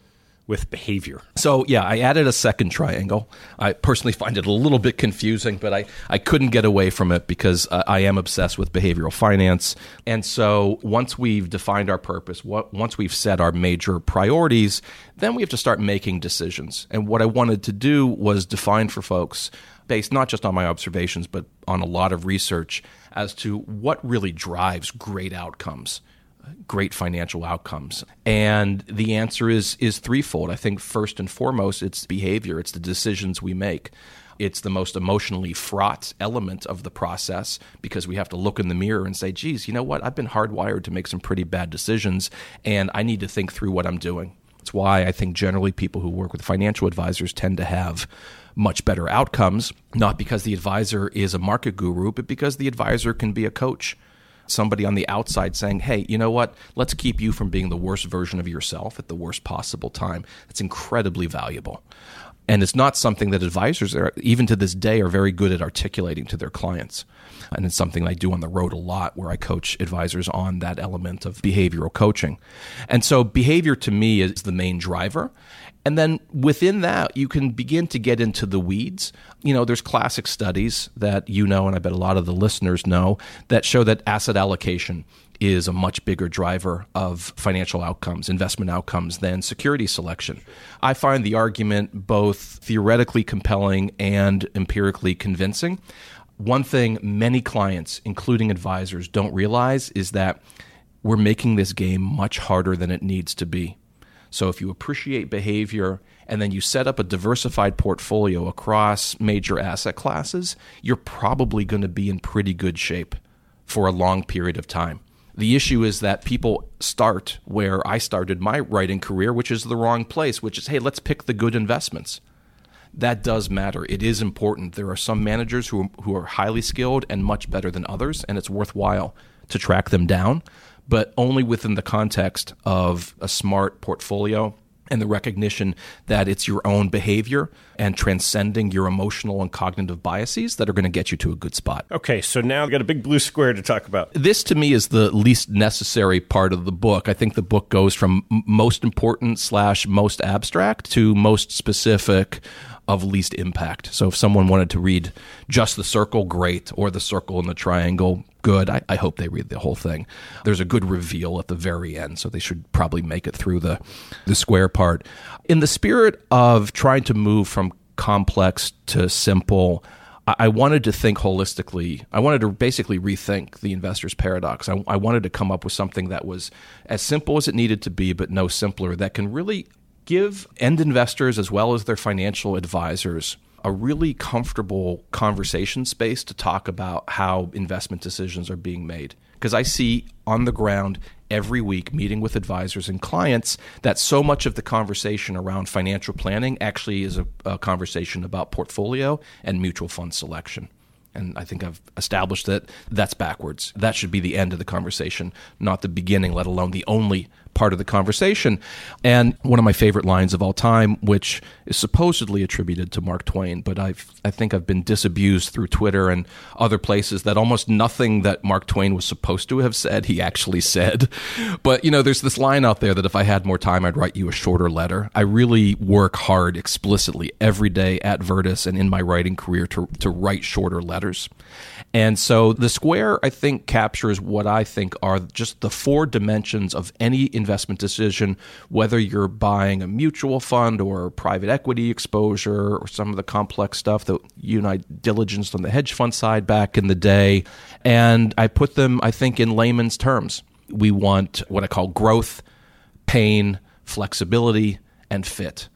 with behavior? So, yeah, I added a second triangle. I personally find it a little bit confusing, but I couldn't get away from it because I am obsessed with behavioral finance. And so once we've defined our purpose, once we've set our major priorities, then we have to start making decisions. And what I wanted to do was define for folks, based not just on my observations, but on a lot of research, as to what really drives great outcomes, great financial outcomes. And the answer is threefold. I think first and foremost, it's behavior. It's the decisions we make. It's the most emotionally fraught element of the process because we have to look in the mirror and say, geez, you know what? I've been hardwired to make some pretty bad decisions, and I need to think through what I'm doing. It's why I think generally people who work with financial advisors tend to have much better outcomes, not because the advisor is a market guru, but because the advisor can be a coach. Somebody on the outside saying, hey, you know what? Let's keep you from being the worst version of yourself at the worst possible time. It's incredibly valuable. And it's not something that advisors, even to this day, are very good at articulating to their clients. And it's something I do on the road a lot where I coach advisors on that element of behavioral coaching. And so behavior to me is the main driver. And then within that, you can begin to get into the weeds. You know, there's classic studies that you know, and I bet a lot of the listeners know, that show that asset allocation is a much bigger driver of financial outcomes, investment outcomes, than security selection. I find the argument both theoretically compelling and empirically convincing. One thing many clients, including advisors, don't realize is that we're making this game much harder than it needs to be. So if you appreciate behavior and then you set up a diversified portfolio across major asset classes, you're probably going to be in pretty good shape for a long period of time. The issue is that people start where I started my writing career, which is the wrong place, which is, hey, let's pick the good investments. That does matter. It is important. There are some managers who are highly skilled and much better than others, and it's worthwhile to track them down, but only within the context of a smart portfolio and the recognition that it's your own behavior and transcending your emotional and cognitive biases that are going to get you to a good spot. Okay, so now I've got a big blue square to talk about. This, to me, is the least necessary part of the book. I think the book goes from most important / most abstract to most specific of least impact. So if someone wanted to read just the circle, great, or the circle and the triangle, good. I hope they read the whole thing. There's a good reveal at the very end, so they should probably make it through the square part. In the spirit of trying to move from complex to simple, I wanted to think holistically. I wanted to basically rethink the investor's paradox. I wanted to come up with something that was as simple as it needed to be, but no simpler, that can really give end investors as well as their financial advisors a really comfortable conversation space to talk about how investment decisions are being made. Because I see on the ground every week meeting with advisors and clients that so much of the conversation around financial planning actually is a conversation about portfolio and mutual fund selection. And I think I've established that that's backwards. That should be the end of the conversation, not the beginning, let alone the only part of the conversation. And one of my favorite lines of all time, which is supposedly attributed to Mark Twain, but I think I've been disabused through Twitter and other places that almost nothing that Mark Twain was supposed to have said, he actually said. But, you know, there's this line out there that if I had more time, I'd write you a shorter letter. I really work hard explicitly every day at Virtus and in my writing career to write shorter letters. And so the square, I think, captures what I think are just the 4 dimensions of any investment decision, whether you're buying a mutual fund or private equity exposure or some of the complex stuff that you and I diligenced on the hedge fund side back in the day. And I put them, I think, in layman's terms. We want what I call growth, pain, flexibility, and fit.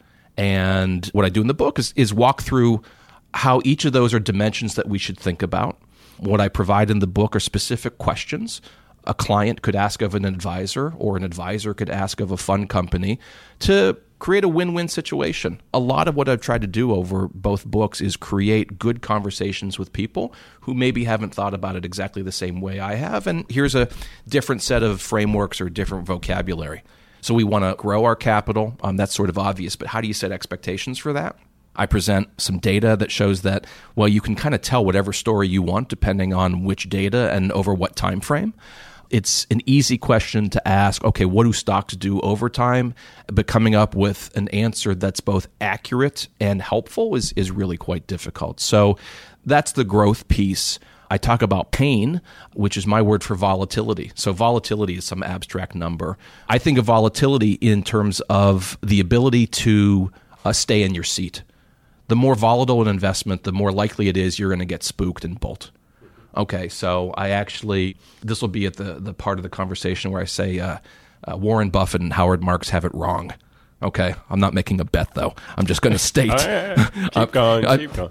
And what I do in the book is walk through how each of those are dimensions that we should think about. What I provide in the book are specific questions a client could ask of an advisor or an advisor could ask of a fund company to create a win-win situation. A lot of what I've tried to do over both books is create good conversations with people who maybe haven't thought about it exactly the same way I have. And here's a different set of frameworks or different vocabulary. So we want to grow our capital. That's sort of obvious, but how do you set expectations for that? I present some data that shows that, well, you can kind of tell whatever story you want depending on which data and over what time frame. it's an easy question to ask, okay, what do stocks do over time? But coming up with an answer that's both accurate and helpful is really quite difficult. So that's the growth piece. I talk about pain, which is my word for volatility. So volatility is some abstract number. I think of volatility in terms of the ability to stay in your seat. The more volatile an investment, the more likely it is you're going to get spooked and bolt. Okay, so this will be at the part of the conversation where I say Warren Buffett and Howard Marks have it wrong. Okay, I'm not making a bet, though. I'm just going to state. Keep going.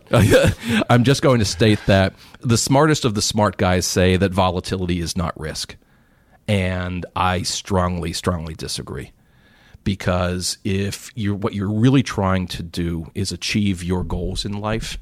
I'm just going to state that the smartest of the smart guys say that volatility is not risk. And I strongly, strongly disagree. Because what you're really trying to do is achieve your goals in life,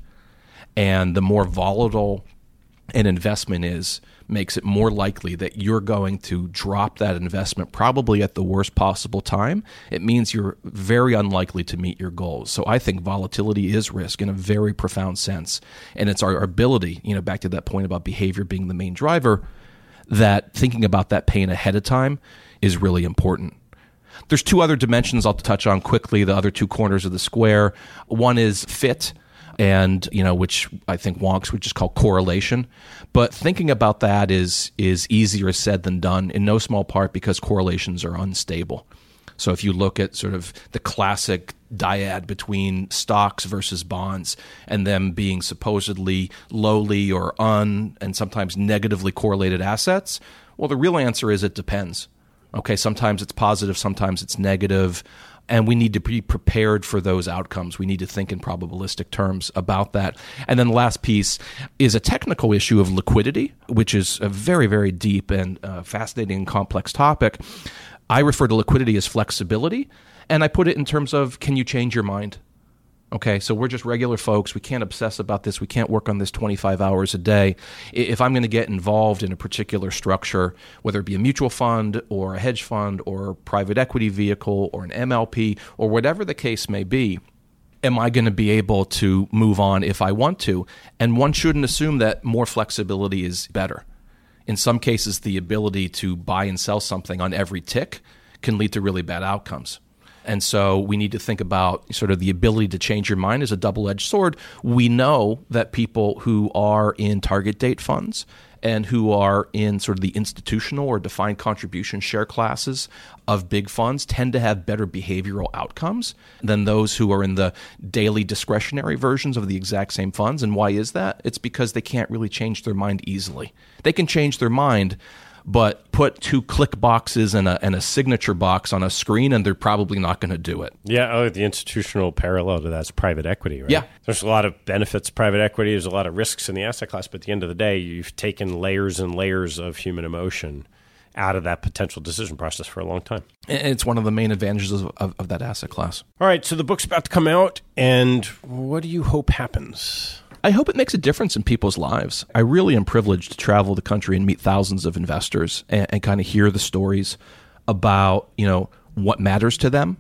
and the more volatile an investment makes it more likely that you're going to drop that investment probably at the worst possible time. It means you're very unlikely to meet your goals. So I think volatility is risk in a very profound sense. And it's our ability, back to that point about behavior being the main driver, that thinking about that pain ahead of time is really important. There's two other dimensions I'll touch on quickly, the other two corners of the square. One is fit, and which I think wonks would just call correlation. But thinking about that is easier said than done, in no small part because correlations are unstable. So if you look at sort of the classic dyad between stocks versus bonds and them being supposedly lowly or and sometimes negatively correlated assets, well, the real answer is it depends. Okay, sometimes it's positive, sometimes it's negative. And we need to be prepared for those outcomes. We need to think in probabilistic terms about that. And then the last piece is a technical issue of liquidity, which is a very, very deep and fascinating and complex topic. I refer to liquidity as flexibility, and I put it in terms of, can you change your mind? Okay, so we're just regular folks. We can't obsess about this. We can't work on this 25 hours a day. If I'm going to get involved in a particular structure, whether it be a mutual fund or a hedge fund or a private equity vehicle or an MLP or whatever the case may be, am I going to be able to move on if I want to? And one shouldn't assume that more flexibility is better. In some cases, the ability to buy and sell something on every tick can lead to really bad outcomes. And so we need to think about sort of the ability to change your mind as a double-edged sword. We know that people who are in target date funds and who are in sort of the institutional or defined contribution share classes of big funds tend to have better behavioral outcomes than those who are in the daily discretionary versions of the exact same funds. And why is that? It's because they can't really change their mind easily. They can change their mind, but put two click boxes and a signature box on a screen, and they're probably not going to do it. Yeah, the institutional parallel to that's private equity, right? Yeah. There's a lot of benefits to private equity. There's a lot of risks in the asset class, but at the end of the day, you've taken layers and layers of human emotion out of that potential decision process for a long time. And it's one of the main advantages of that asset class. All right, so the book's about to come out, and what do you hope happens? I hope it makes a difference in people's lives. I really am privileged to travel the country and meet thousands of investors and kind of hear the stories about, what matters to them.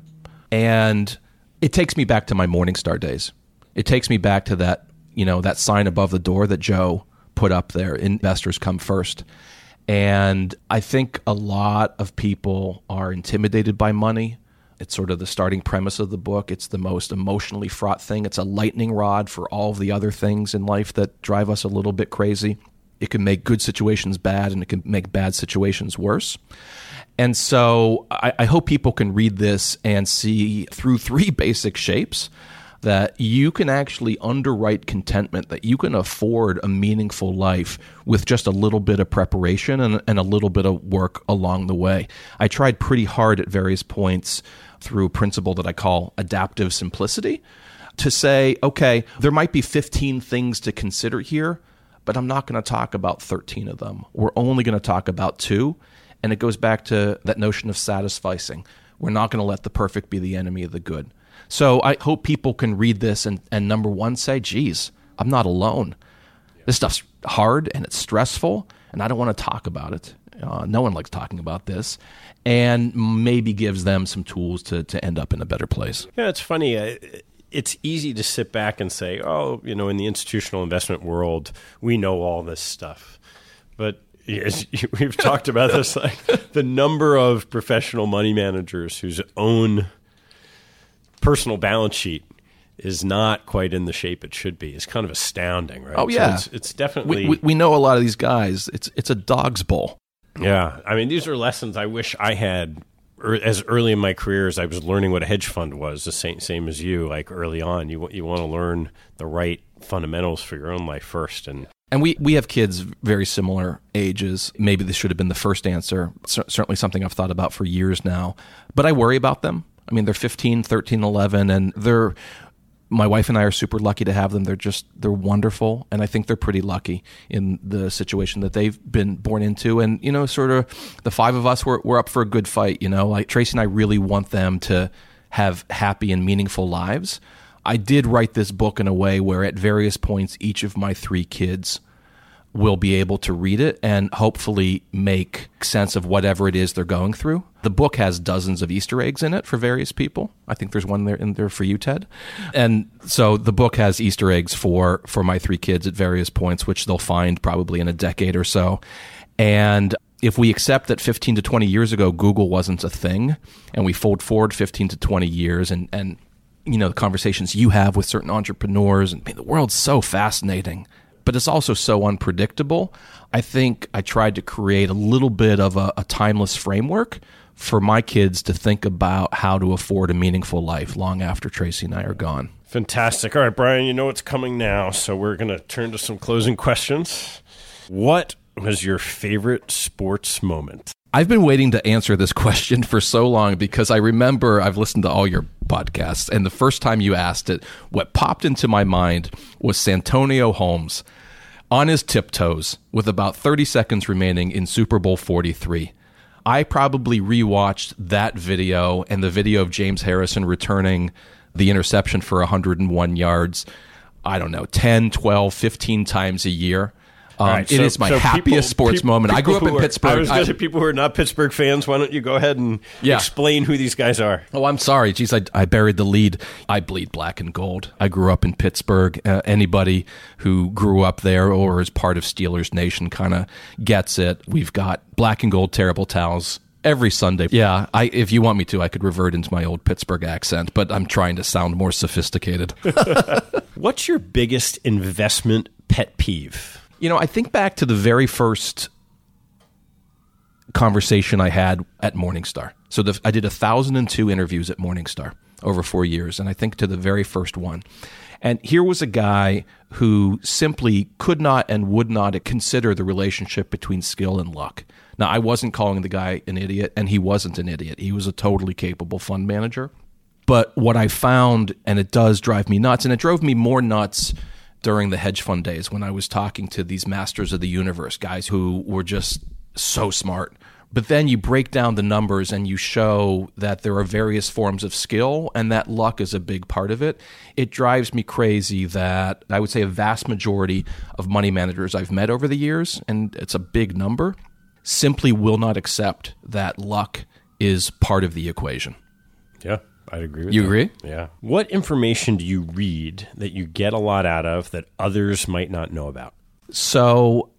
And it takes me back to my Morningstar days. It takes me back to that, that sign above the door that Joe put up there, investors come first. And I think a lot of people are intimidated by money. It's sort of the starting premise of the book. It's the most emotionally fraught thing. It's a lightning rod for all of the other things in life that drive us a little bit crazy. It can make good situations bad, and it can make bad situations worse. And so I hope people can read this and see through three basic shapes that you can actually underwrite contentment, that you can afford a meaningful life with just a little bit of preparation and a little bit of work along the way. I tried pretty hard at various points through a principle that I call adaptive simplicity to say, okay, there might be 15 things to consider here, but I'm not going to talk about 13 of them. We're only going to talk about 2. And it goes back to that notion of satisficing. We're not going to let the perfect be the enemy of the good. So I hope people can read this and number one, say, geez, I'm not alone. This stuff's hard and it's stressful, and I don't want to talk about it. No one likes talking about this, and maybe gives them some tools to end up in a better place. Yeah, it's funny. It's easy to sit back and say, in the institutional investment world, we know all this stuff. But Yes, we've talked about this, like the number of professional money managers whose own personal balance sheet is not quite in the shape it should be. It's kind of astounding, right? Oh, yeah. So it's definitely... We know a lot of these guys. It's a dog's bowl. Yeah. I mean, these are lessons I wish I had as early in my career as I was learning what a hedge fund was, the same as you, like early on. You want to learn the right fundamentals for your own life first. And we have kids very similar ages. Maybe this should have been the first answer. Certainly something I've thought about for years now. But I worry about them. I mean, they're 15, 13, 11, and my wife and I are super lucky to have them. They're wonderful, and I think they're pretty lucky in the situation that they've been born into. And, sort of the five of us, we're up for a good fight, Like Tracy and I really want them to have happy and meaningful lives. I did write this book in a way where at various points each of my three kids will be able to read it and hopefully make sense of whatever it is they're going through. The book has dozens of Easter eggs in it for various people. I think there's one in there for you, Ted. And so the book has Easter eggs for my three kids at various points, which they'll find probably in a decade or so. And if we accept that 15 to 20 years ago, Google wasn't a thing, and we fold forward 15 to 20 years and the conversations you have with certain entrepreneurs, and the world's so fascinating, but it's also so unpredictable. I think I tried to create a little bit of a timeless framework for my kids to think about how to afford a meaningful life long after Tracy and I are gone. Fantastic. All right, Brian, you know what's coming now, so we're going to turn to some closing questions. What was your favorite sports moment? I've been waiting to answer this question for so long because I remember I've listened to all your podcasts, and the first time you asked it, what popped into my mind was Santonio Holmes on his tiptoes with about 30 seconds remaining in Super Bowl 43. I probably rewatched that video and the video of James Harrison returning the interception for 101 yards, 10, 12, 15 times a year. It is my happiest sports moment. I grew up in Pittsburgh. I was going to say, people who are not Pittsburgh fans, why don't you go ahead and explain who these guys are? Oh, I'm sorry. Geez, I buried the lead. I bleed black and gold. I grew up in Pittsburgh. Anybody who grew up there or is part of Steelers Nation kind of gets it. We've got black and gold terrible towels every Sunday. Yeah, if you want me to, I could revert into my old Pittsburgh accent, but I'm trying to sound more sophisticated. What's your biggest investment pet peeve? I think back to the very first conversation I had at Morningstar. So I did 1,002 interviews at Morningstar over 4 years, and I think to the very first one. And here was a guy who simply could not and would not consider the relationship between skill and luck. Now, I wasn't calling the guy an idiot, and he wasn't an idiot. He was a totally capable fund manager. But what I found, and it does drive me nuts, and it drove me more nuts during the hedge fund days when I was talking to these masters of the universe, guys who were just so smart. But then you break down the numbers and you show that there are various forms of skill and that luck is a big part of it. It drives me crazy that I would say a vast majority of money managers I've met over the years, and it's a big number, simply will not accept that luck is part of the equation. Yeah. I'd agree with you. You agree? Yeah. What information do you read that you get a lot out of that others might not know about? So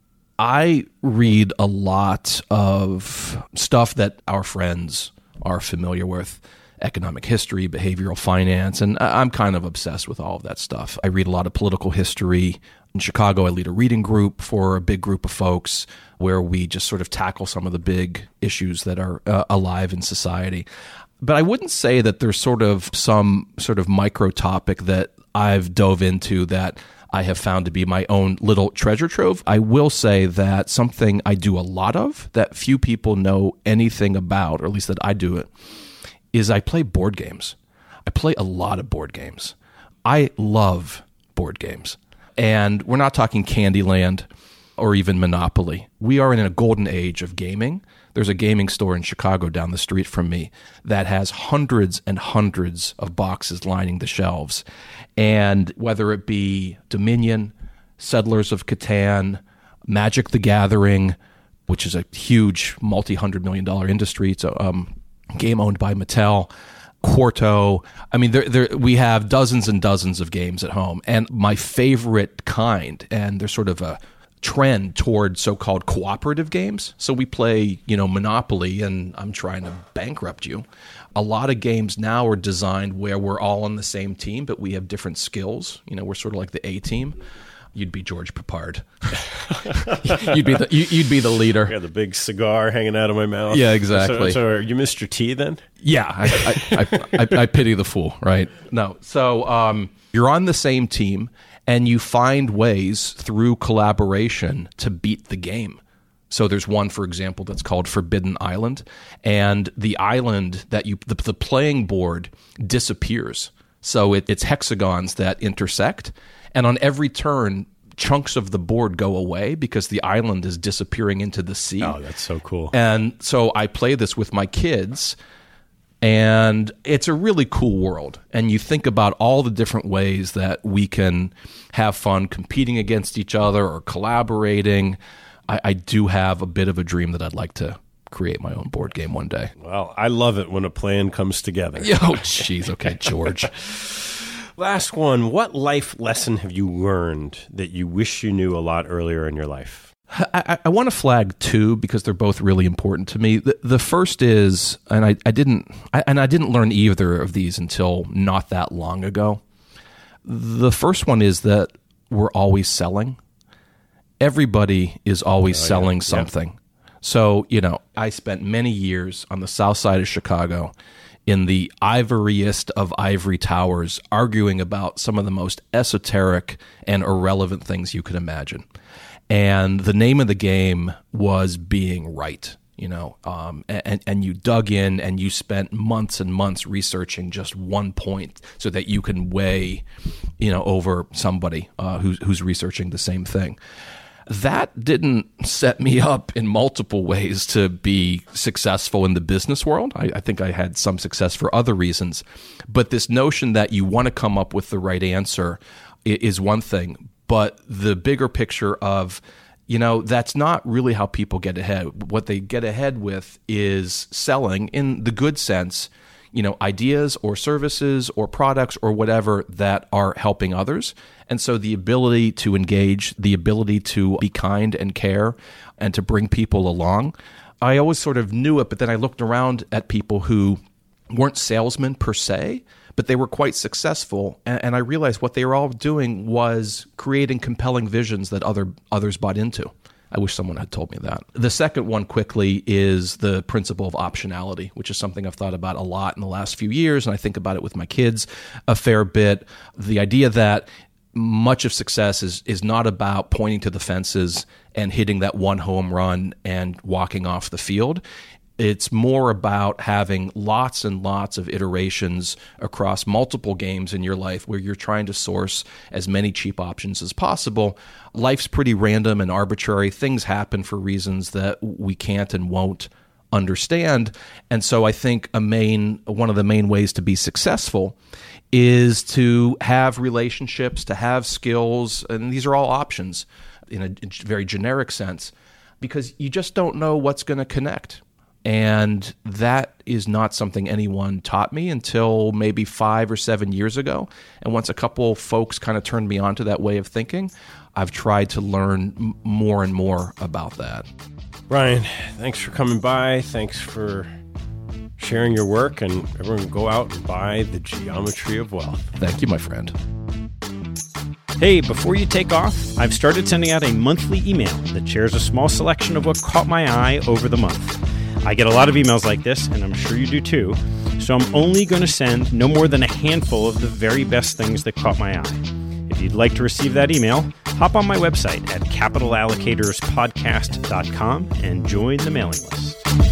I read a lot of stuff that our friends are familiar with, economic history, behavioral finance, and I'm kind of obsessed with all of that stuff. I read a lot of political history. In Chicago, I lead a reading group for a big group of folks where we just sort of tackle some of the big issues that are alive in society. But I wouldn't say that there's sort of some sort of micro topic that I've dove into that I have found to be my own little treasure trove. I will say that something I do a lot of that few people know anything about, or at least that I do it, is I play board games. I play a lot of board games. I love board games. And we're not talking Candyland or even Monopoly. We are in a golden age of gaming. There's a gaming store in Chicago down the street from me that has hundreds and hundreds of boxes lining the shelves. And whether it be Dominion, Settlers of Catan, Magic the Gathering, which is a huge multi-$100 million industry. It's a game owned by Mattel. Quarto. I mean, we have dozens and dozens of games at home. And my favorite kind, and there's sort of a trend toward so-called cooperative games. So we play, Monopoly, and I'm trying to bankrupt you. A lot of games now are designed where we're all on the same team, but we have different skills. We're sort of like the A team. You'd be George Peppard. you'd be the leader. I got the big cigar hanging out of my mouth. Yeah, exactly. So are you Mr. T then? Yeah, I pity the fool, right? No. So you're on the same team, and you find ways through collaboration to beat the game. So there's one, for example, that's called Forbidden Island, and the island that the playing board disappears. So it's hexagons that intersect, and on every turn, chunks of the board go away because the island is disappearing into the sea. Oh, that's so cool. And so I play this with my kids, and it's a really cool world. And you think about all the different ways that we can have fun competing against each other or collaborating. I do have a bit of a dream that I'd like to create my own board game one day. Well, I love it when a plan comes together. Oh, jeez. Okay, George. Last one. What life lesson have you learned that you wish you knew a lot earlier in your life? I want to flag two because they're both really important to me. The first is, and I didn't learn either of these until not that long ago. The first one is that we're always selling. Everybody is always selling something. Yeah. So, I spent many years on the south side of Chicago in the ivoriest of ivory towers arguing about some of the most esoteric and irrelevant things you could imagine. And the name of the game was being right, and you dug in and you spent months and months researching just one point so that you can weigh, over somebody who's researching the same thing. That didn't set me up in multiple ways to be successful in the business world. I think I had some success for other reasons. But this notion that you want to come up with the right answer is one thing. But the bigger picture of, that's not really how people get ahead. What they get ahead with is selling in the good sense, ideas or services or products or whatever that are helping others. And so the ability to engage, the ability to be kind and care and to bring people along, I always sort of knew it, but then I looked around at people who weren't salesmen per se, but they were quite successful. And I realized what they were all doing was creating compelling visions that others bought into. I wish someone had told me that. The second one quickly is the principle of optionality, which is something I've thought about a lot in the last few years, and I think about it with my kids a fair bit. The idea that much of success is not about pointing to the fences and hitting that one home run and walking off the field. It's more about having lots and lots of iterations across multiple games in your life where you're trying to source as many cheap options as possible. Life's pretty random and arbitrary. Things happen for reasons that we can't and won't understand. And so I think one of the main ways to be successful is to have relationships, to have skills, and these are all options in a very generic sense, because you just don't know what's going to connect. And that is not something anyone taught me until maybe 5 or 7 years ago. And once a couple folks kind of turned me on to that way of thinking, I've tried to learn more and more about that. Ryan, thanks for coming by. Thanks for sharing your work, and everyone go out and buy The Geometry of Wealth. Thank you, my friend. Hey, before you take off, I've started sending out a monthly email that shares a small selection of what caught my eye over the month. I get a lot of emails like this, and I'm sure you do too, so I'm only going to send no more than a handful of the very best things that caught my eye. If you'd like to receive that email, hop on my website at capitalallocatorspodcast.com and join the mailing list.